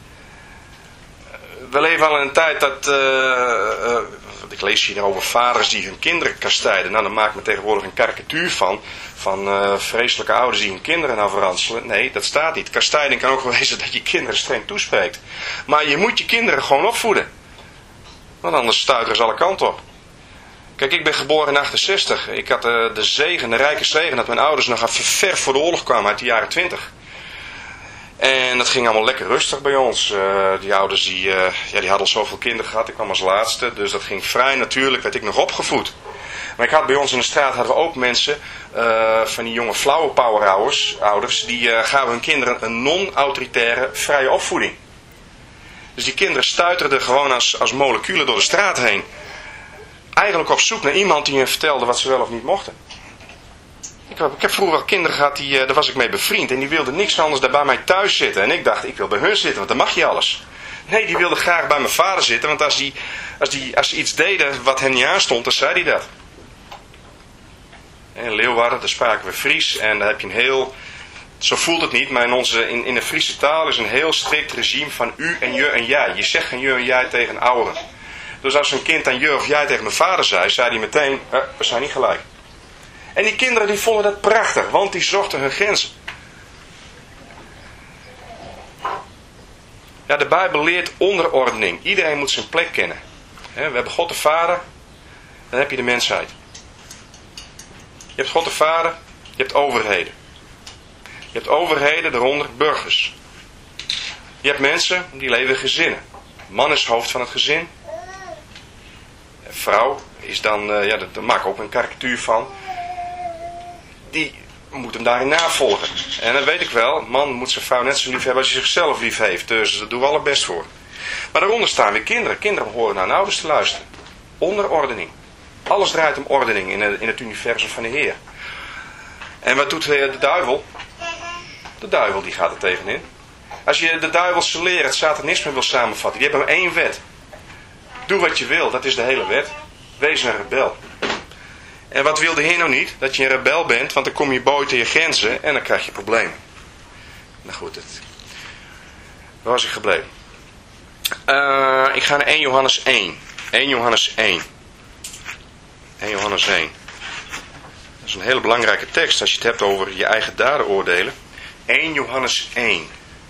We leven al in een tijd dat... Uh, uh, ik lees hier over vaders die hun kinderen kastijden. Nou, daar maakt me tegenwoordig een karikatuur van. Van uh, vreselijke ouders die hun kinderen nou verranselen. Nee, dat staat niet. Kastijding kan ook wel wezen dat je kinderen streng toespreekt. Maar je moet je kinderen gewoon opvoeden. Want anders stuiteren ze alle kanten op. Kijk, ik ben geboren in achtenzestig. Ik had uh, de zegen, de rijke zegen, dat mijn ouders nog even ver voor de oorlog kwamen uit de jaren twintig. En dat ging allemaal lekker rustig bij ons. Uh, die ouders die, uh, ja, die hadden al zoveel kinderen gehad. Ik kwam als laatste. Dus dat ging vrij natuurlijk. Werd ik nog opgevoed. Maar ik had bij ons in de straat hadden we ook mensen. Uh, van die jonge flauwe powerouders. Ouders, die uh, gaven hun kinderen een non-autoritaire vrije opvoeding. Dus die kinderen stuiterden gewoon als, als moleculen door de straat heen. Eigenlijk op zoek naar iemand die hen vertelde wat ze wel of niet mochten. Ik heb, ik heb vroeger al kinderen gehad, die, uh, daar was ik mee bevriend. En die wilden niks anders dan bij mij thuis zitten. En ik dacht, ik wil bij hun zitten, want dan mag je alles. Nee, die wilden graag bij mijn vader zitten. Want als, die, als, die, als ze iets deden wat hem niet aanstond, dan zei hij dat. In Leeuwarden, daar spraken we Fries. En daar heb je een heel... Zo voelt het niet, maar in, onze, in, in de Friese taal is een heel strikt regime van u en je en jij. Je zegt geen je en jij tegen ouderen. Dus als een kind aan je of jij tegen mijn vader zei, zei hij meteen, eh, we zijn niet gelijk. En die kinderen die vonden dat prachtig, want die zochten hun grenzen. Ja, de Bijbel leert onderordening. Iedereen moet zijn plek kennen. We hebben God de Vader, dan heb je de mensheid. Je hebt God de Vader, je hebt overheden. Je hebt overheden, daaronder burgers. Je hebt mensen die leven in gezinnen. Man is hoofd van het gezin. Vrouw is dan, uh, ja, daar maak ik ook een karikatuur van. Die moet hem daarin navolgen. En dat weet ik wel, man moet zijn vrouw net zo lief hebben als hij zichzelf lief heeft. Dus daar doen we alle best voor. Maar daaronder staan weer kinderen. Kinderen horen naar hun ouders te luisteren. Onderordening. Alles draait om ordening in het, in het universum van de Heer. En wat doet de duivel? De duivel die gaat er tegenin. Als je de duivelse leer, het satanisme wil samenvatten. Je hebt maar één wet. Doe wat je wil, dat is de hele wet. Wees een rebel. En wat wil de Heer nou niet? Dat je een rebel bent, want dan kom je buiten je grenzen en dan krijg je problemen. Nou goed, het... waar was ik gebleven? Uh, ik ga naar eerste Johannes één. eerste Johannes één. eerste Johannes één. Dat is een hele belangrijke tekst als je het hebt over je eigen daden oordelen. eerste Johannes één.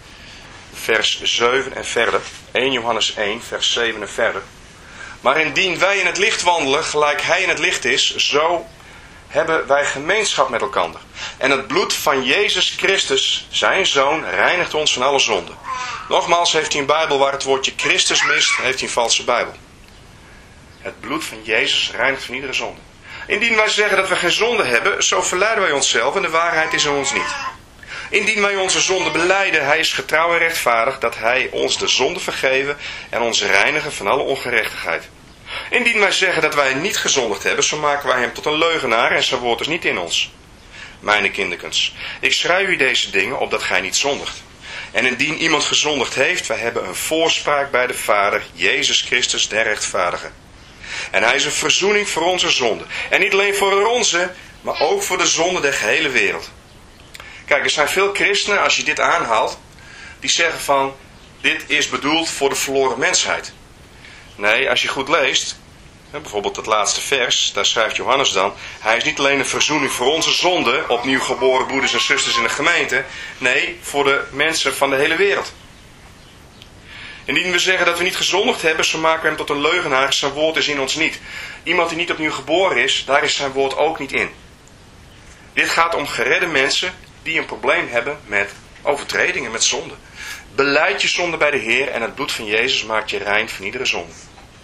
Vers zeven en verder. eerste Johannes één, vers zeven en verder. Maar indien wij in het licht wandelen, gelijk hij in het licht is, zo hebben wij gemeenschap met elkander. En het bloed van Jezus Christus, zijn Zoon, reinigt ons van alle zonde. Nogmaals, heeft hij een Bijbel waar het woordje Christus mist, heeft hij een valse Bijbel. Het bloed van Jezus reinigt van iedere zonde. Indien wij zeggen dat we geen zonde hebben, zo verleiden wij onszelf en de waarheid is in ons niet. Indien wij onze zonde belijden, hij is getrouw en rechtvaardig, dat hij ons de zonde vergeven en ons reinigen van alle ongerechtigheid. Indien wij zeggen dat wij niet gezondigd hebben, zo maken wij hem tot een leugenaar en zijn woord is niet in ons. Mijn kinderkens, ik schrijf u deze dingen opdat gij niet zondigt. En indien iemand gezondigd heeft, wij hebben een voorspraak bij de Vader, Jezus Christus, de rechtvaardige. En hij is een verzoening voor onze zonde. En niet alleen voor onze, maar ook voor de zonde der gehele wereld. Kijk, er zijn veel christenen, als je dit aanhaalt, die zeggen van, dit is bedoeld voor de verloren mensheid. Nee, als je goed leest, Bijvoorbeeld het laatste vers, daar schrijft Johannes dan: hij is niet alleen een verzoening voor onze zonden, opnieuw geboren broeders en zusters in de gemeente. Nee, voor de mensen van de hele wereld. Indien we zeggen dat we niet gezondigd hebben, zo maken we hem tot een leugenaar. Zijn woord is in ons niet. Iemand die niet opnieuw geboren is, daar is zijn woord ook niet in. Dit gaat om geredde mensen die een probleem hebben met overtredingen, met zonde. Belijd je zonde bij de Heer en het bloed van Jezus maakt je rein van iedere zonde.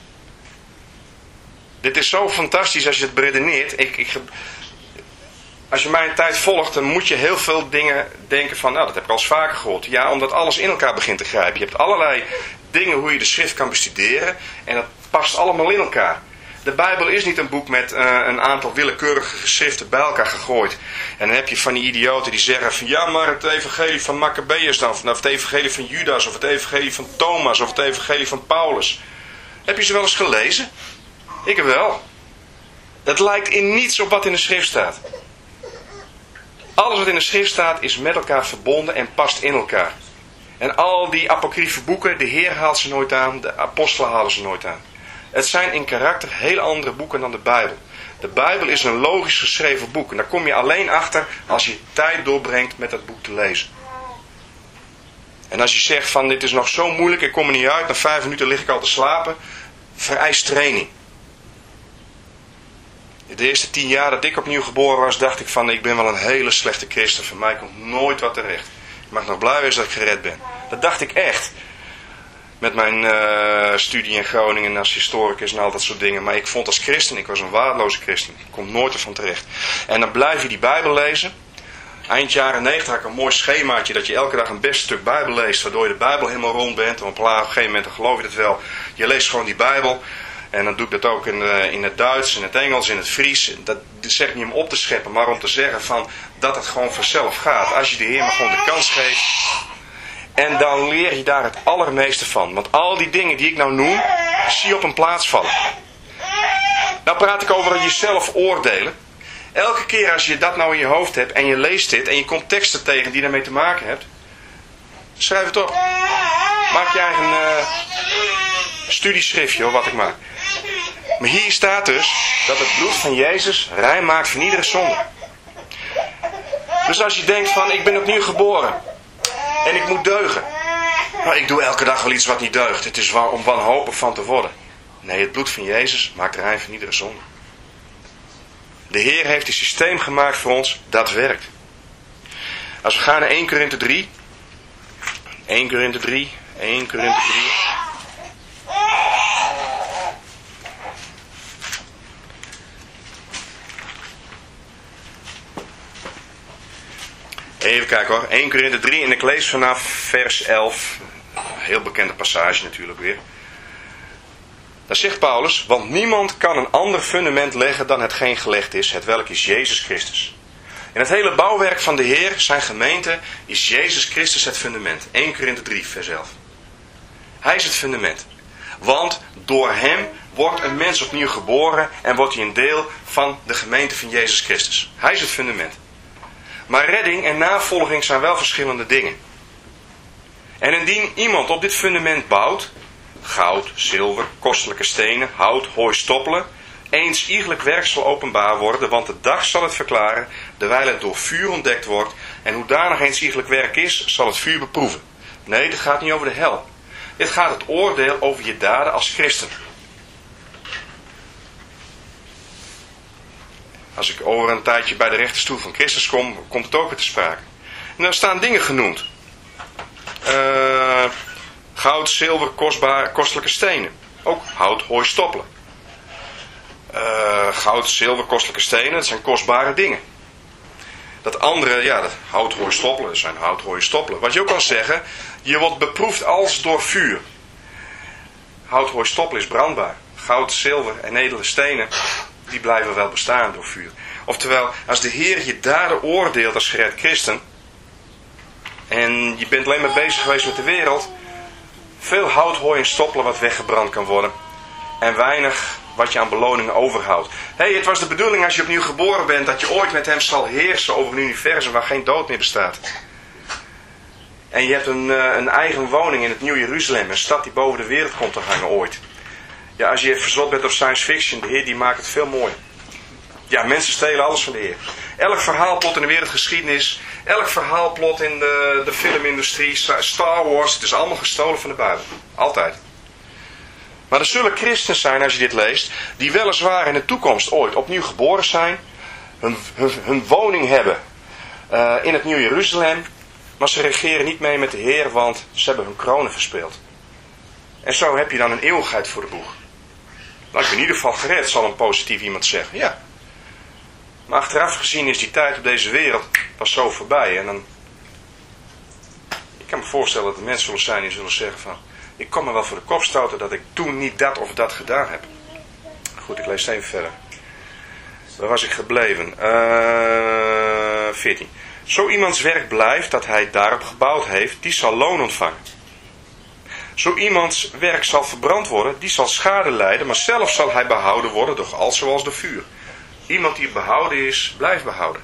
Dit is zo fantastisch als je het beredeneert. Ik, ik, als je mij een tijd volgt, dan moet je heel veel dingen denken van, nou, dat heb ik al eens vaker gehoord. Ja, omdat alles in elkaar begint te grijpen. Je hebt allerlei dingen hoe je de schrift kan bestuderen en dat past allemaal in elkaar. De Bijbel is niet een boek met uh, een aantal willekeurige geschriften bij elkaar gegooid. En dan heb je van die idioten die zeggen van, ja, maar het evangelie van Maccabeus dan, of het evangelie van Judas, of het evangelie van Thomas, of het evangelie van Paulus. Heb je ze wel eens gelezen? Ik wel. Het lijkt in niets op wat in de schrift staat. Alles wat in de schrift staat is met elkaar verbonden en past in elkaar. En al die apocryfe boeken, de Heer haalt ze nooit aan, de apostelen halen ze nooit aan. Het zijn in karakter heel andere boeken dan de Bijbel. De Bijbel is een logisch geschreven boek. En daar kom je alleen achter als je tijd doorbrengt met dat boek te lezen. En als je zegt van, dit is nog zo moeilijk, ik kom er niet uit, na vijf minuten lig ik al te slapen, vereist training. De eerste tien jaar dat ik opnieuw geboren was, dacht ik van, ik ben wel een hele slechte christen. Van mij komt nooit wat terecht. Ik mag nog blij wezen dat ik gered ben. Dat dacht ik echt. Met mijn uh, studie in Groningen als historicus en al dat soort dingen. Maar ik vond als christen, ik was een waardeloze christen. Ik kom nooit ervan terecht. En dan blijf je die Bijbel lezen. Eind jaren negentig had ik een mooi schemaatje dat je elke dag een best stuk Bijbel leest. Waardoor je de Bijbel helemaal rond bent. En op een gegeven moment, dan geloof je het wel. Je leest gewoon die Bijbel. En dan doe ik dat ook in, uh, in het Duits, in het Engels, in het Fries. Dat, dat zeg ik niet om op te scheppen, maar om te zeggen van dat het gewoon vanzelf gaat. Als je de Heer maar gewoon de kans geeft. En dan leer je daar het allermeeste van. Want al die dingen die ik nou noem, zie je op een plaats vallen. Nou praat ik over jezelf oordelen. Elke keer als je dat nou in je hoofd hebt en je leest dit en je komt teksten tegen die daarmee te maken hebt, schrijf het op. Maak je eigen uh, studieschriftje, hoor, wat ik maak. Maar hier staat dus dat het bloed van Jezus rein maakt van iedere zonde. Dus als je denkt van, ik ben opnieuw geboren en ik moet deugen. Maar ik doe elke dag wel iets wat niet deugt. Het is om wanhopig van te worden. Nee, het bloed van Jezus maakt rein van iedere zonde. De Heer heeft een systeem gemaakt voor ons, dat werkt. Als we gaan naar Eerste Korinthe drie. Eerste Korinthe drie. Eerste Korinthe drie. Even kijken hoor. Eerste Korinthe drie en ik lees vanaf vers elf. Heel bekende passage natuurlijk weer. Daar zegt Paulus, want niemand kan een ander fundament leggen dan hetgeen gelegd is, hetwelk is Jezus Christus. In het hele bouwwerk van de Heer, zijn gemeente, is Jezus Christus het fundament. Eerste Korinthe drie, vers elf. Hij is het fundament. Want door hem wordt een mens opnieuw geboren en wordt hij een deel van de gemeente van Jezus Christus. Hij is het fundament. Maar redding en navolging zijn wel verschillende dingen. En indien iemand op dit fundament bouwt, goud, zilver, kostelijke stenen, hout, hooi, stoppelen, eens iegelijk werk zal openbaar worden, want de dag zal het verklaren, terwijl het door vuur ontdekt wordt, en hoedanig eens iegelijk werk is, zal het vuur beproeven. Nee, dit gaat niet over de hel. Dit gaat het oordeel over je daden als christen. Als ik over een tijdje bij de rechterstoel van Christus kom, komt het ook weer te sprake. En daar staan dingen genoemd. Uh, goud, zilver, kostbaar, kostelijke stenen. Ook hout, hooi, stoppelen. Uh, goud, zilver, kostelijke stenen, dat zijn kostbare dingen. Dat andere, ja, dat hout, hooi, stoppelen, dat zijn hout, hooi, stoppelen. Wat je ook kan zeggen, je wordt beproefd als door vuur. Hout, hooi, stoppelen is brandbaar. Goud, zilver en edele stenen, die blijven wel bestaan door vuur. Oftewel, als de Heer je daden oordeelt als gered christen, en je bent alleen maar bezig geweest met de wereld, veel hout, hooi en stoppelen wat weggebrand kan worden, en weinig wat je aan beloningen overhoudt. Hé, hey, het was de bedoeling als je opnieuw geboren bent, dat je ooit met hem zal heersen over een universum waar geen dood meer bestaat. En je hebt een, een eigen woning in het Nieuw Jeruzalem, een stad die boven de wereld komt te hangen ooit. Ja, als je verzot bent op science fiction, de Heer die maakt het veel mooier. Ja, mensen stelen alles van de Heer. Elk verhaalplot in de wereldgeschiedenis, elk verhaalplot in de, de filmindustrie, Star Wars, het is allemaal gestolen van de Bijbel. Altijd. Maar er zullen christenen zijn, als je dit leest, die weliswaar in de toekomst ooit opnieuw geboren zijn, hun, hun, hun woning hebben uh, in het Nieuw Jeruzalem, maar ze regeren niet mee met de Heer, want ze hebben hun kronen verspeeld. En zo heb je dan een eeuwigheid voor de boeg. Nou, ik ben in ieder geval gered, zal een positief iemand zeggen. Ja. Maar achteraf gezien is die tijd op deze wereld pas zo voorbij. En dan... Ik kan me voorstellen dat er mensen zullen zijn die zullen zeggen van... Ik kon me wel voor de kop stoten dat ik toen niet dat of dat gedaan heb. Goed, ik lees even verder. Waar was ik gebleven? Uh, veertien. Zo iemands werk blijft dat hij daarop gebouwd heeft, die zal loon ontvangen. Zo iemands werk zal verbrand worden, die zal schade lijden, maar zelf zal hij behouden worden, doch al zoals door vuur. Iemand die behouden is, blijft behouden.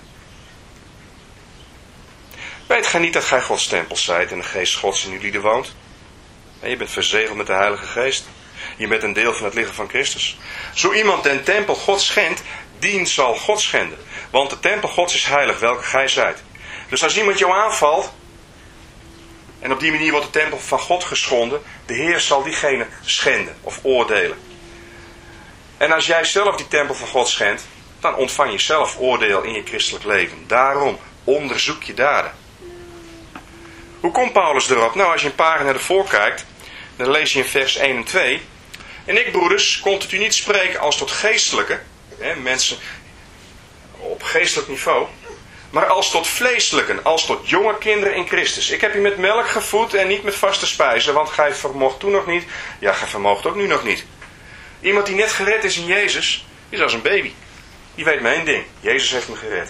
Weet gij niet dat gij Gods tempel zijt en de geest Gods in uw lieden woont? En je bent verzegeld met de Heilige Geest. Je bent een deel van het lichaam van Christus. Zo iemand den tempel Gods schendt, dien zal God schenden. Want de tempel Gods is heilig, welke gij zijt. Dus als iemand jou aanvalt, en op die manier wordt de tempel van God geschonden, de Heer zal diegene schenden of oordelen. En als jij zelf die tempel van God schendt, dan ontvang je zelf oordeel in je christelijk leven. Daarom onderzoek je daden. Hoe komt Paulus erop? Nou, als je een pagina ervoor kijkt, dan lees je in vers één en twee. En ik, broeders, kon het u niet spreken als tot geestelijke, hè, mensen op geestelijk niveau, maar als tot vleeselijken, als tot jonge kinderen in Christus. Ik heb u met melk gevoed en niet met vaste spijzen, want gij vermocht toen nog niet, ja, gij vermoogt ook nu nog niet. Iemand die net gered is in Jezus, is als een baby. Die weet maar één ding, Jezus heeft me gered.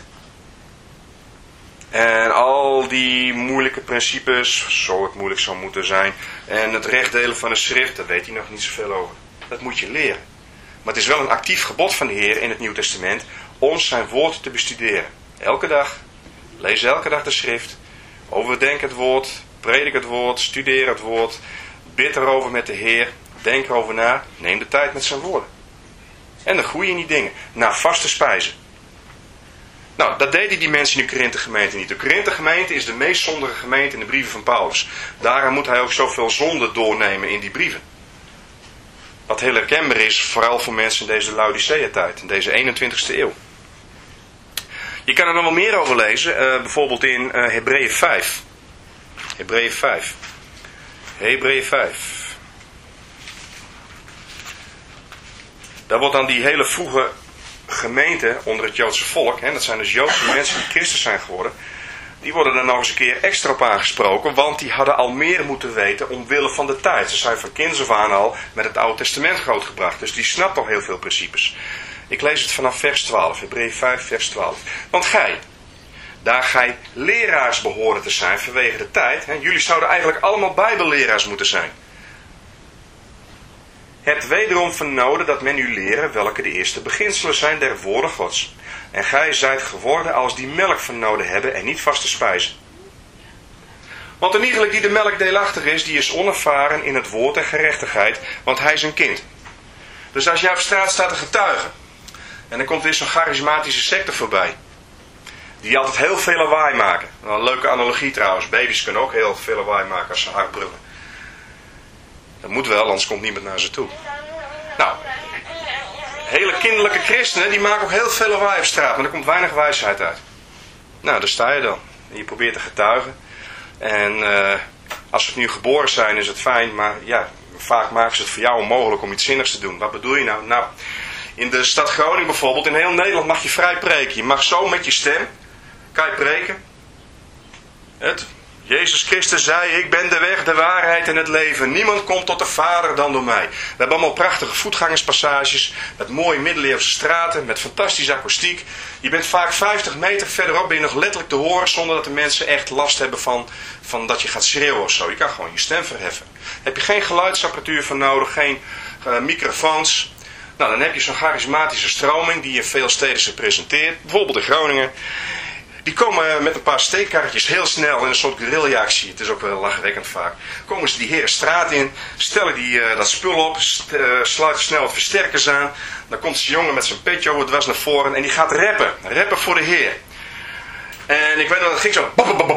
En al die moeilijke principes, zo het moeilijk zou moeten zijn, en het rechtdelen van de schrift, daar weet hij nog niet zoveel over. Dat moet je leren. Maar het is wel een actief gebod van de Heer in het Nieuw Testament om zijn woord te bestuderen. Elke dag, lees elke dag de schrift, overdenk het woord, predik het woord, studeer het woord, bid erover met de Heer, denk erover na, neem de tijd met zijn woorden. En dan groeien die dingen, naar vaste spijzen. Nou, dat deden die mensen in de Korinthe gemeente niet. De Korinthe gemeente is de meest zondige gemeente in de brieven van Paulus. Daarom moet hij ook zoveel zonde doornemen in die brieven. Wat heel herkenbaar is, vooral voor mensen in deze Laodicea-tijd, in deze eenentwintigste eeuw. Je kan er nog wel meer over lezen, uh, bijvoorbeeld in uh, Hebreeën vijf. Hebreeën vijf. Hebreeën vijf. Daar wordt dan die hele vroege gemeente onder het Joodse volk, hè, dat zijn dus Joodse mensen die Christus zijn geworden, die worden dan nog eens een keer extra op aangesproken, want die hadden al meer moeten weten omwille van de tijd. Ze zijn van kinds af aan al met het Oude Testament grootgebracht, dus die snapt al heel veel principes. Ik lees het vanaf vers twaalf, Hebreeën vijf, vers twaalf. Want gij, daar gij leraars behoren te zijn vanwege de tijd, hè, jullie zouden eigenlijk allemaal bijbelleraars moeten zijn. Hebt wederom vernoden dat men u leren welke de eerste beginselen zijn der woorden Gods. En gij zijt geworden als die melk vernoden hebben en niet vaste spijzen. Want een iegelijk die de melk deelachtig is, die is onervaren in het woord en gerechtigheid, want hij is een kind. Dus als jij op straat staat te getuigen, en dan komt weer zo'n charismatische secte voorbij, die altijd heel veel lawaai maken. Wel een leuke analogie trouwens, baby's kunnen ook heel veel lawaai maken als ze hard brullen. Dat moet wel, anders komt niemand naar ze toe. Nou, hele kinderlijke christenen, die maken ook heel veel lawaai op straat, maar er komt weinig wijsheid uit. Nou, daar sta je dan. En je probeert te getuigen. En uh, als ze opnieuw geboren zijn, is het fijn, maar ja, vaak maken ze het voor jou onmogelijk om iets zinnigs te doen. Wat bedoel je nou? Nou, in de stad Groningen bijvoorbeeld, in heel Nederland mag je vrij preken. Je mag zo met je stem, kan je preken. Het... Jezus Christus zei, ik ben de weg, de waarheid en het leven. Niemand komt tot de Vader dan door mij. We hebben allemaal prachtige voetgangerspassages, met mooie middeleeuwse straten, met fantastische akoestiek. Je bent vaak vijftig meter verderop, ben je nog letterlijk te horen, zonder dat de mensen echt last hebben van, van dat je gaat schreeuwen of zo. Je kan gewoon je stem verheffen. Heb je geen geluidsapparatuur voor nodig, geen uh, microfoons. Nou, dan heb je zo'n charismatische stroming die in veel steden zich presenteert. Bijvoorbeeld in Groningen. Die komen met een paar steekkarretjes heel snel in een soort guerrilla-actie. Het is ook wel lachwekkend vaak. Komen ze die heren straat in, stellen die, uh, dat spul op, st uh, sluiten snel wat versterkers aan. Dan komt zijn jongen met zijn petje over dwars naar voren en die gaat rappen. Rappen voor de Heer. En ik weet nog, dat ging zo.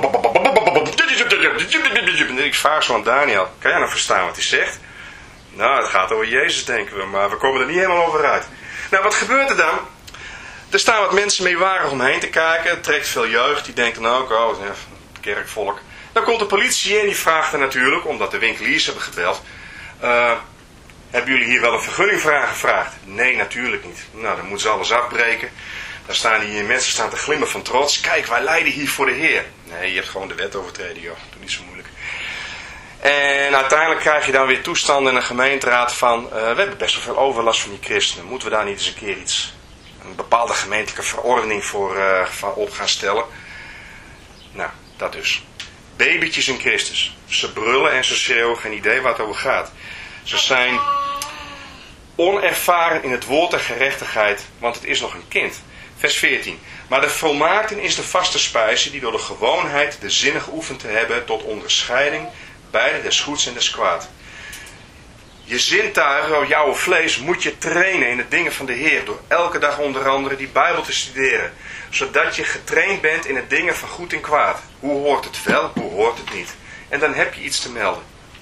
En ik vraag zo aan Daniel, kan jij nou verstaan wat hij zegt? Nou, het gaat over Jezus, denken we, maar we komen er niet helemaal over uit. Nou, wat gebeurt er dan? Er staan wat mensen meewarig omheen te kijken. Het trekt veel jeugd. Die denkt dan ook, oh, ja, kerkvolk. Dan komt de politie en die vraagt er natuurlijk, omdat de winkeliers hebben geteld. Uh, hebben jullie hier wel een vergunning gevraagd? Nee, natuurlijk niet. Nou, dan moeten ze alles afbreken. Daar staan die mensen staan te glimmen van trots. Kijk, wij lijden hier voor de Heer. Nee, je hebt gewoon de wet overtreden, joh. Doe niet zo moeilijk. En uiteindelijk krijg je dan weer toestanden in een gemeenteraad van... Uh, we hebben best wel veel overlast van die christenen. Moeten we daar niet eens een keer iets... een bepaalde gemeentelijke verordening voor uh, van op gaan stellen. Nou, dat dus. Babytjes in Christus. Ze brullen en ze schreeuwen, geen idee waar het over gaat. Ze zijn onervaren in het woord der gerechtigheid, want het is nog een kind. Vers veertien. Maar de volmaakten is de vaste spijze die door de gewoonheid de zinnen geoefend te hebben tot onderscheiding beide des goeds en des kwaad. Je zintuigen, jouw vlees, moet je trainen in de dingen van de Heer. Door elke dag onder andere die Bijbel te studeren. Zodat je getraind bent in het dingen van goed en kwaad. Hoe hoort het wel, hoe hoort het niet. En dan heb je iets te melden.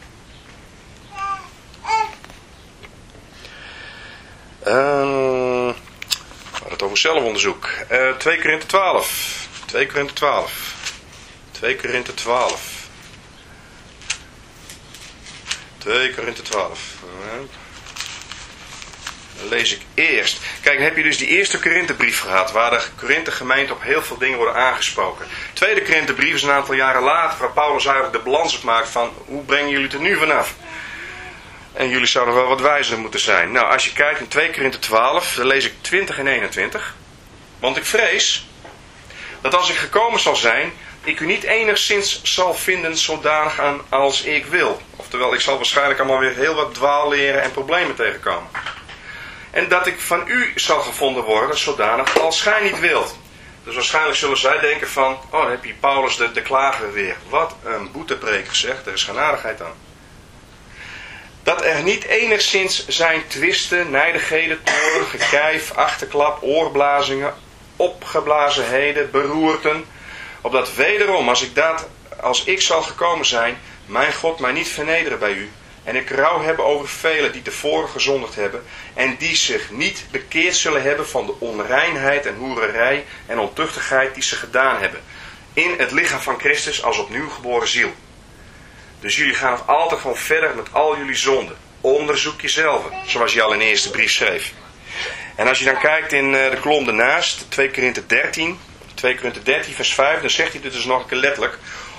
Uh, we hadden het over zelfonderzoek. Uh, twee Korinthe twaalf. twee Korinthe twaalf. twee Korinthe twaalf. twee Korinthe twaalf. Dan lees ik eerst. Kijk, dan heb je dus die eerste Korinthebrief gehad, waar de Korinthe gemeente op heel veel dingen worden aangesproken. De tweede Korinthebrief is een aantal jaren later, waar Paulus eigenlijk de balans op maakt van, hoe brengen jullie het er nu vanaf? En jullie zouden wel wat wijzer moeten zijn. Nou, als je kijkt in twee Korinthe twaalf, dan lees ik twintig en eenentwintig. Want ik vrees dat als ik gekomen zal zijn, ik u niet enigszins zal vinden zodanig aan als ik wil. Oftewel, ik zal waarschijnlijk allemaal weer heel wat dwaalleren en problemen tegenkomen. En dat ik van u zal gevonden worden zodanig als gij niet wilt. Dus waarschijnlijk zullen zij denken van, oh, dan heb je Paulus de, de klager weer. Wat een boetepreker zegt, er is genadigheid aan. Dat er niet enigszins zijn twisten, nijdigheden, toorn, gekijf, achterklap, oorblazingen, opgeblazenheden, beroerten. Opdat wederom, als ik, dat, als ik zal gekomen zijn, mijn God mij niet vernederen bij u. En ik rouw hebben over velen die tevoren gezondigd hebben. En die zich niet bekeerd zullen hebben van de onreinheid en hoererij en ontuchtigheid die ze gedaan hebben. In het lichaam van Christus als opnieuw geboren ziel. Dus jullie gaan nog altijd gewoon verder met al jullie zonden. Onderzoek jezelf, zoals je al in de eerste brief schreef. En als je dan kijkt in de kolom daarnaast, twee Korinthe dertien, twee Korinthe dertien vers vijf, dan zegt hij dit dus nog een keer letterlijk.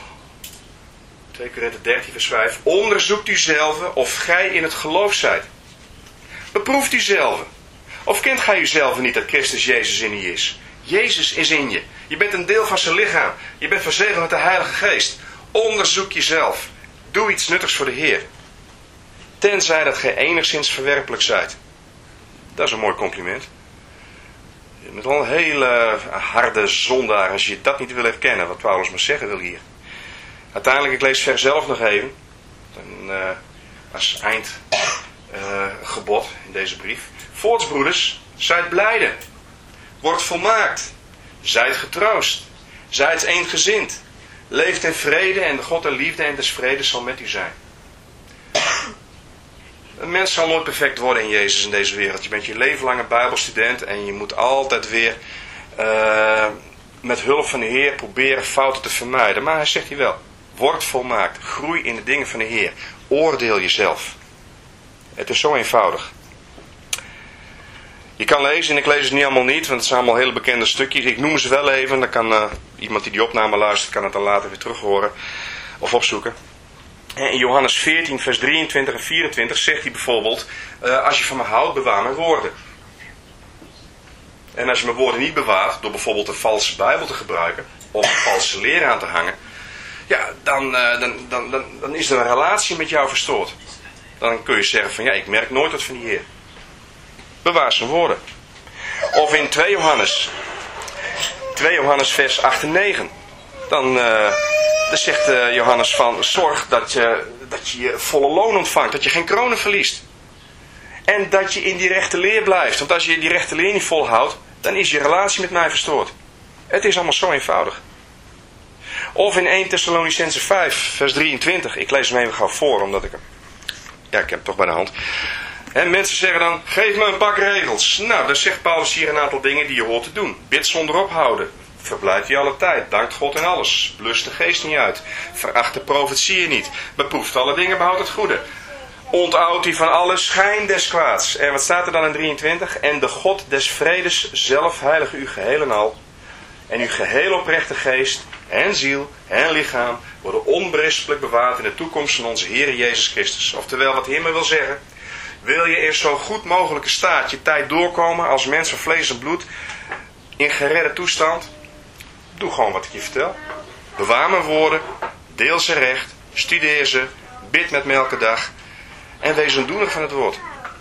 twee Korinthe dertien vers vijf. Onderzoekt u zelf of gij in het geloof zijt. Beproeft u zelf. Of kent gij uzelf niet dat Christus Jezus in u is? Jezus is in je. Je bent een deel van zijn lichaam. Je bent verzegeld met de Heilige Geest. Onderzoek jezelf. Doe iets nuttigs voor de Heer. Tenzij dat gij enigszins verwerpelijk zijt. Dat is een mooi compliment. Je bent wel een hele harde zondaar als je dat niet wil herkennen. Wat Paulus maar zeggen wil hier. Uiteindelijk, ik lees vers zelf nog even. Dan, uh, als eindgebod uh, in deze brief. Voorts, broeders, zijt blijde. Wordt volmaakt. Zijt getroost. Zijt eensgezind. Leeft in vrede en de God der liefde en des vredes zal met u zijn. Een mens zal nooit perfect worden in Jezus in deze wereld. Je bent je leven lang een Bijbelstudent en je moet altijd weer uh, met hulp van de Heer proberen fouten te vermijden. Maar hij zegt hier wel, word volmaakt. Groei in de dingen van de Heer. Oordeel jezelf. Het is zo eenvoudig. Je kan lezen, en ik lees het niet allemaal niet, want het zijn allemaal hele bekende stukjes. Ik noem ze wel even, dan kan uh, iemand die die opname luistert, kan het dan later weer terug horen of opzoeken. En in Johannes veertien, vers drieëntwintig en vierentwintig zegt hij bijvoorbeeld, uh, als je van me houdt, bewaar mijn woorden. En als je mijn woorden niet bewaart, door bijvoorbeeld een valse Bijbel te gebruiken, of een valse leer aan te hangen, ja, dan, uh, dan, dan, dan, dan is er een relatie met jou verstoord. Dan kun je zeggen van, ja, ik merk nooit wat van die Heer. Bewaar zijn woorden. Of in twee Johannes. twee Johannes vers acht en negen. Dan, uh, dan zegt uh, Johannes van, zorg dat je, dat je je volle loon ontvangt. Dat je geen kronen verliest. En dat je in die rechte leer blijft. Want als je die rechte leer niet volhoudt, dan is je relatie met mij verstoord. Het is allemaal zo eenvoudig. Of in eerste Thessalonicenzen vijf, vers drieëntwintig. Ik lees hem even gauw voor, omdat ik hem... Ja, ik heb hem toch bij de hand. En mensen zeggen dan, geef me een pak regels. Nou, dan zegt Paulus hier een aantal dingen die je hoort te doen. Bid zonder ophouden. Verblijf je alle tijd. Dankt God in alles. Blus de geest niet uit. Veracht de profetieën niet. Beproeft alle dingen, behoud het goede. Onthoudt u van alle schijn des kwaads. En wat staat er dan in drieëntwintig? En de God des vredes zelf heilige u geheel en al. En uw geheel oprechte geest en ziel en lichaam worden onberispelijk bewaard in de toekomst van onze Heer Jezus Christus. Oftewel, wat de Heer wil zeggen. Wil je in zo goed mogelijke staat je tijd doorkomen als mens van vlees en bloed in geredde toestand? Doe gewoon wat ik je vertel. Bewaar mijn woorden, deel ze recht, studeer ze, bid met me elke dag en wees een doener van het woord.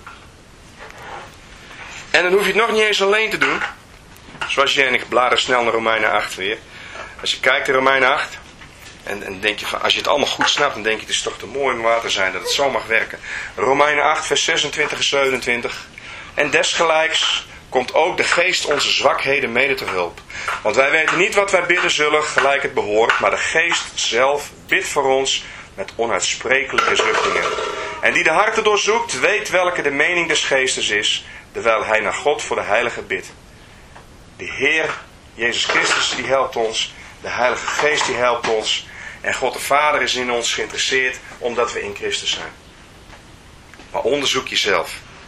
En dan hoef je het nog niet eens alleen te doen. Zoals je, en ik blader snel naar Romeinen acht weer. Als je kijkt naar Romeinen acht, en, en denk je van, als je het allemaal goed snapt, dan denk je het is toch te mooi om waar te zijn dat het zo mag werken. Romeinen acht, vers zesentwintig en zevenentwintig. En desgelijks komt ook de geest onze zwakheden mede te hulp. Want wij weten niet wat wij bidden zullen, gelijk het behoort, maar de geest zelf bidt voor ons met onuitsprekelijke zuchtingen. En die de harten doorzoekt, weet welke de mening des geestes is, terwijl hij naar God voor de heilige bidt. De Heer, Jezus Christus, die helpt ons. De Heilige Geest, die helpt ons. En God de Vader is in ons geïnteresseerd, omdat we in Christus zijn. Maar onderzoek jezelf.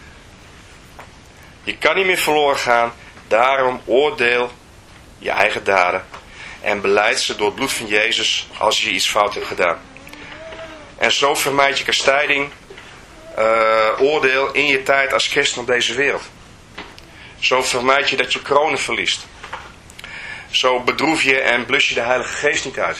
Je kan niet meer verloren gaan. Daarom oordeel je eigen daden. En belijd ze door het bloed van Jezus als je iets fout hebt gedaan. En zo vermijd je kastijding, uh, oordeel in je tijd als christen op deze wereld. Zo vermijd je dat je kronen verliest. Zo bedroef je en blus je de Heilige Geest niet uit.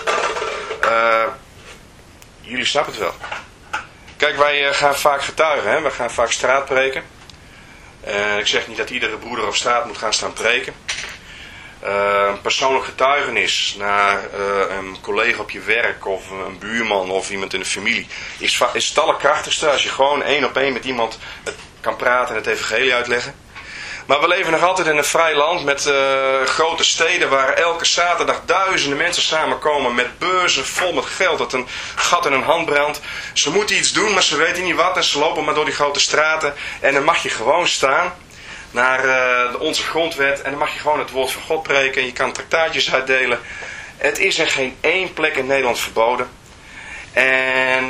Uh, jullie snappen het wel. Kijk, wij uh, gaan vaak getuigen. Hè? We gaan vaak straatpreken. Uh, ik zeg niet dat iedere broeder op straat moet gaan staan preken. Uh, een persoonlijk getuigenis naar uh, een collega op je werk of een buurman of iemand in de familie is, is het allerkrachtigste als je gewoon één op één met iemand kan praten en het evangelie uitleggen. Maar we leven nog altijd in een vrij land met uh, grote steden waar elke zaterdag duizenden mensen samenkomen met beurzen vol met geld dat een gat in hun hand brandt. Ze moeten iets doen, maar ze weten niet wat en ze lopen maar door die grote straten. En dan mag je gewoon staan naar uh, onze grondwet en dan mag je gewoon het woord van God preken en je kan tractaatjes uitdelen. Het is in geen één plek in Nederland verboden. En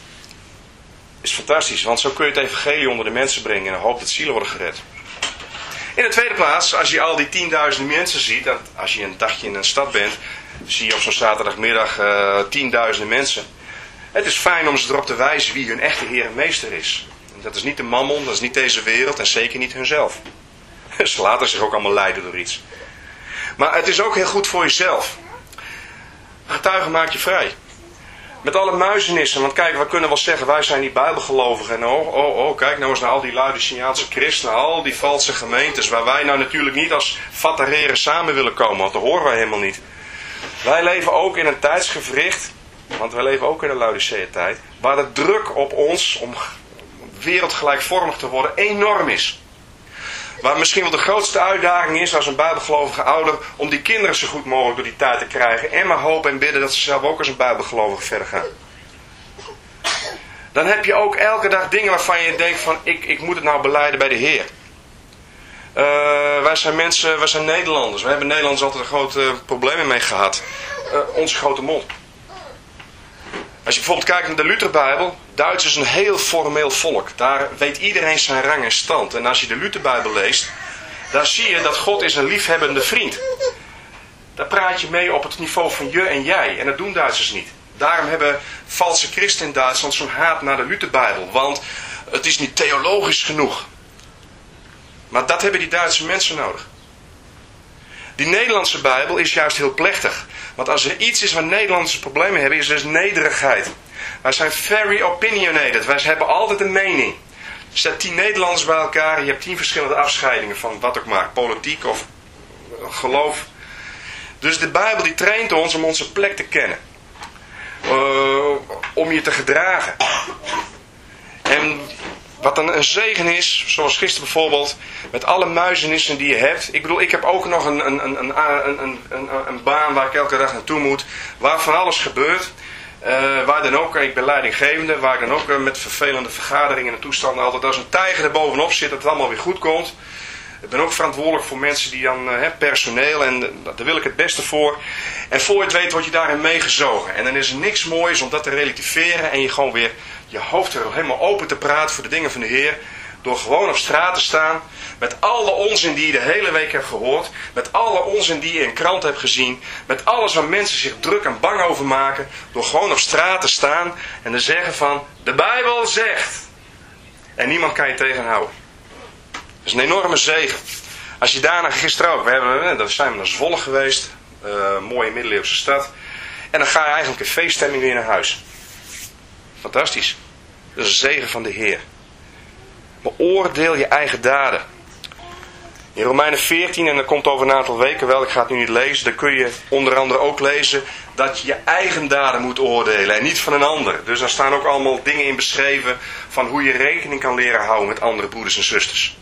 het is fantastisch, want zo kun je het evangelie onder de mensen brengen en hoop dat zielen worden gered. In de tweede plaats, als je al die tienduizenden mensen ziet, en als je een dagje in een stad bent, zie je op zo'n zaterdagmiddag uh, tienduizenden mensen. Het is fijn om ze erop te wijzen wie hun echte Heer en Meester is. Dat is niet de mammon, dat is niet deze wereld en zeker niet hunzelf. Ze laten zich ook allemaal leiden door iets. Maar het is ook heel goed voor jezelf. Getuigen maakt je vrij. Met alle muizenissen, want kijk, we kunnen wel zeggen, wij zijn niet bijbelgelovigen. En oh, oh, oh, kijk nou eens naar al die Laodiceaanse christenen, al die valse gemeentes, waar wij nou natuurlijk niet als fattareren samen willen komen, want dat horen wij helemaal niet. Wij leven ook in een tijdsgewricht, want wij leven ook in de Laodicea-tijd, waar de druk op ons om wereldgelijkvormig te worden enorm is. Waar misschien wel de grootste uitdaging is als een bijbelgelovige ouder om die kinderen zo goed mogelijk door die tijd te krijgen. En maar hopen en bidden dat ze zelf ook als een bijbelgelovige verder gaan. Dan heb je ook elke dag dingen waarvan je denkt van ik, ik moet het nou belijden bij de Heer. Uh, wij zijn mensen, wij zijn Nederlanders. We hebben Nederlanders altijd een grote problemen mee gehad. Uh, onze grote mond. Als je bijvoorbeeld kijkt naar de Lutherbijbel, Duits is een heel formeel volk. Daar weet iedereen zijn rang en stand. En als je de Lutherbijbel leest, dan zie je dat God is een liefhebbende vriend. Daar praat je mee op het niveau van je en jij. En dat doen Duitsers niet. Daarom hebben valse christen in Duitsland zo'n haat naar de Lutherbijbel. Want het is niet theologisch genoeg. Maar dat hebben die Duitse mensen nodig. Die Nederlandse Bijbel is juist heel plechtig. Want als er iets is waar Nederlandse problemen hebben, is dus nederigheid. Wij zijn very opinionated. Wij hebben altijd een mening. Zet tien Nederlanders bij elkaar en je hebt tien verschillende afscheidingen van wat ook maar. Politiek of geloof. Dus de Bijbel die traint ons om onze plek te kennen. Uh, om je te gedragen. En wat dan een zegen is, zoals gisteren bijvoorbeeld, met alle muizenissen die je hebt. Ik bedoel, ik heb ook nog een, een, een, een, een, een, een baan waar ik elke dag naartoe moet, waar van alles gebeurt. Uh, waar dan ook, ik ben leidinggevende, waar ik dan ook uh, met vervelende vergaderingen en toestanden altijd als een tijger er bovenop zit, dat het allemaal weer goed komt. Ik ben ook verantwoordelijk voor mensen die dan, uh, personeel, en uh, daar wil ik het beste voor. En voor je het weet word je daarin meegezogen. En dan is er niks moois om dat te relativeren en je gewoon weer je hoofd er helemaal open te praten voor de dingen van de Heer. Door gewoon op straat te staan, met alle onzin die je de hele week hebt gehoord, met alle onzin die je in krant hebt gezien, met alles waar mensen zich druk en bang over maken, door gewoon op straat te staan en te zeggen van, de Bijbel zegt. En niemand kan je tegenhouden. Dat is een enorme zegen. Als je daarna gisteren ook, we hebben, dan zijn we naar Zwolle geweest, uh, een mooie middeleeuwse stad, en dan ga je eigenlijk in feeststemming weer naar huis. Fantastisch. Dat is een zegen van de Heer. Beoordeel je eigen daden. In Romeinen veertien, en dat komt over een aantal weken wel, ik ga het nu niet lezen, daar kun je onder andere ook lezen dat je je eigen daden moet oordelen en niet van een ander. Dus daar staan ook allemaal dingen in beschreven van hoe je rekening kan leren houden met andere broeders en zusters.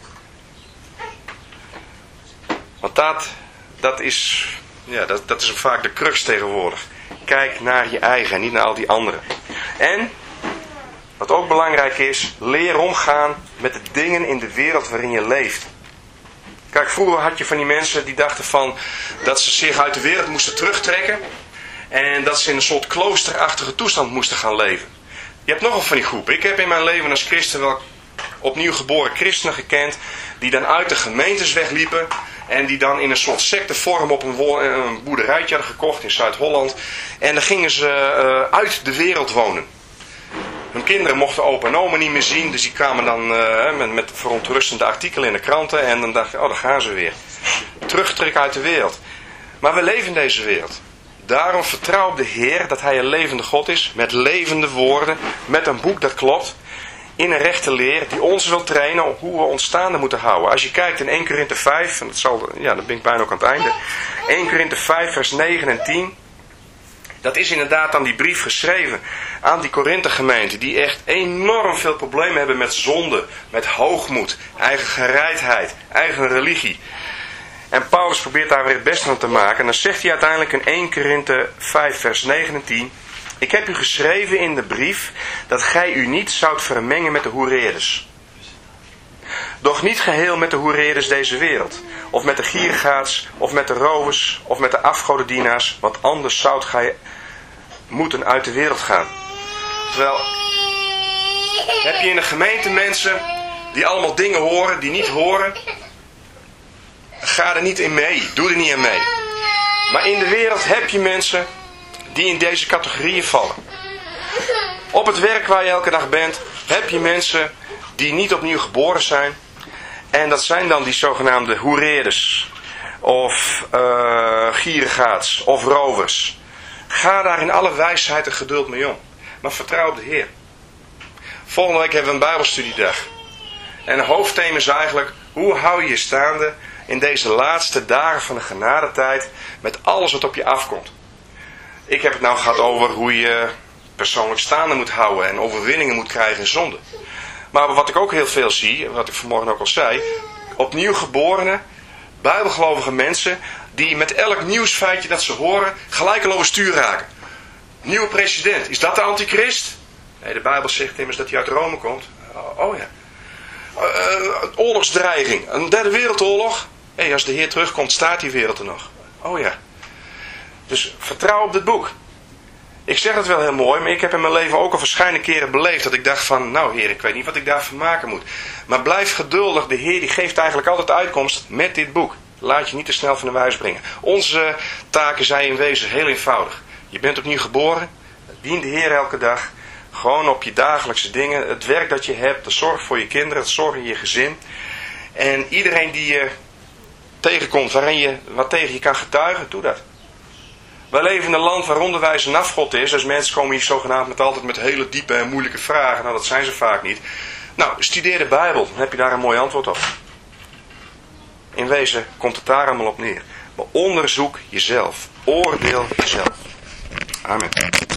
Want dat, dat, is, ja, dat, dat is vaak de crux tegenwoordig. Kijk naar je eigen en niet naar al die anderen. En wat ook belangrijk is, leer omgaan met de dingen in de wereld waarin je leeft. Kijk, vroeger had je van die mensen die dachten van dat ze zich uit de wereld moesten terugtrekken en dat ze in een soort kloosterachtige toestand moesten gaan leven. Je hebt nogal van die groepen. Ik heb in mijn leven als christen wel opnieuw geboren christenen gekend die dan uit de gemeentes wegliepen en die dan in een soort sectevorm op een, wo- een boerderijtje hadden gekocht in Zuid-Holland en dan gingen ze uh, uit de wereld wonen. Hun kinderen mochten opa en oma niet meer zien, dus die kwamen dan uh, met, met verontrustende artikelen in de kranten en dan dacht je, oh, daar gaan ze weer. Terugtrekken uit de wereld. Maar we leven in deze wereld. Daarom vertrouw op de Heer dat Hij een levende God is, met levende woorden, met een boek dat klopt, in een rechte leer die ons wil trainen op hoe we ons staande moeten houden. Als je kijkt in Eerste Korinthe vijf, en dat zal, ja, dan ben ik bijna ook aan het einde. Eerste Korinthe vijf vers negen en tien. Dat is inderdaad dan die brief geschreven aan die Korinthe gemeente die echt enorm veel problemen hebben met zonde, met hoogmoed, eigen gereidheid, eigen religie. En Paulus probeert daar weer het beste van te maken. En dan zegt hij uiteindelijk in Eerste Korinthe vijf vers negen en tien. Ik heb u geschreven in de brief dat gij u niet zoudt vermengen met de hoereerders. Doch niet geheel met de hoereerders deze wereld. Of met de gierigaards, of met de rovers, of met de afgodendienaars. Want anders zoudt gij moeten uit de wereld gaan. Terwijl, heb je in de gemeente mensen die allemaal dingen horen, die niet horen. Ga er niet in mee, doe er niet aan mee. Maar in de wereld heb je mensen die in deze categorieën vallen. Op het werk waar je elke dag bent, heb je mensen die niet opnieuw geboren zijn. En dat zijn dan die zogenaamde hoereerders. Of uh, gierigaards. Of rovers. Ga daar in alle wijsheid en geduld mee om. Maar vertrouw op de Heer. Volgende week hebben we een Bijbelstudiedag. En het hoofdthema is eigenlijk, hoe hou je je staande in deze laatste dagen van de genadetijd met alles wat op je afkomt. Ik heb het nou gehad over hoe je persoonlijk staande moet houden en overwinningen moet krijgen in zonde. Maar wat ik ook heel veel zie, wat ik vanmorgen ook al zei, opnieuw geborene, bijbelgelovige mensen die met elk nieuwsfeitje dat ze horen gelijk al overstuur raken. Nieuwe president, is dat de antichrist? Nee, de Bijbel zegt immers dat hij uit Rome komt. Oh ja. Uh, oorlogsdreiging, een derde wereldoorlog. Hé, hey, als de Heer terugkomt, staat die wereld er nog. Oh ja. Dus vertrouw op dit boek. Ik zeg het wel heel mooi, maar ik heb in mijn leven ook al verschillende keren beleefd dat ik dacht van, nou Heer, ik weet niet wat ik daarvan maken moet. Maar blijf geduldig, de Heer die geeft eigenlijk altijd uitkomst met dit boek. Laat je niet te snel van de wijs brengen. Onze taken zijn in wezen heel eenvoudig. Je bent opnieuw geboren, dien de Heer elke dag. Gewoon op je dagelijkse dingen, het werk dat je hebt, de zorg voor je kinderen, het zorg in je gezin. En iedereen die je tegenkomt, waarin je wat tegen je kan getuigen, doe dat. Wij leven in een land waar onderwijs een afgod is. Dus mensen komen hier zogenaamd met altijd met hele diepe en moeilijke vragen. Nou, dat zijn ze vaak niet. Nou, studeer de Bijbel. Dan heb je daar een mooi antwoord op. In wezen komt het daar allemaal op neer. Maar onderzoek jezelf. Oordeel jezelf. Amen.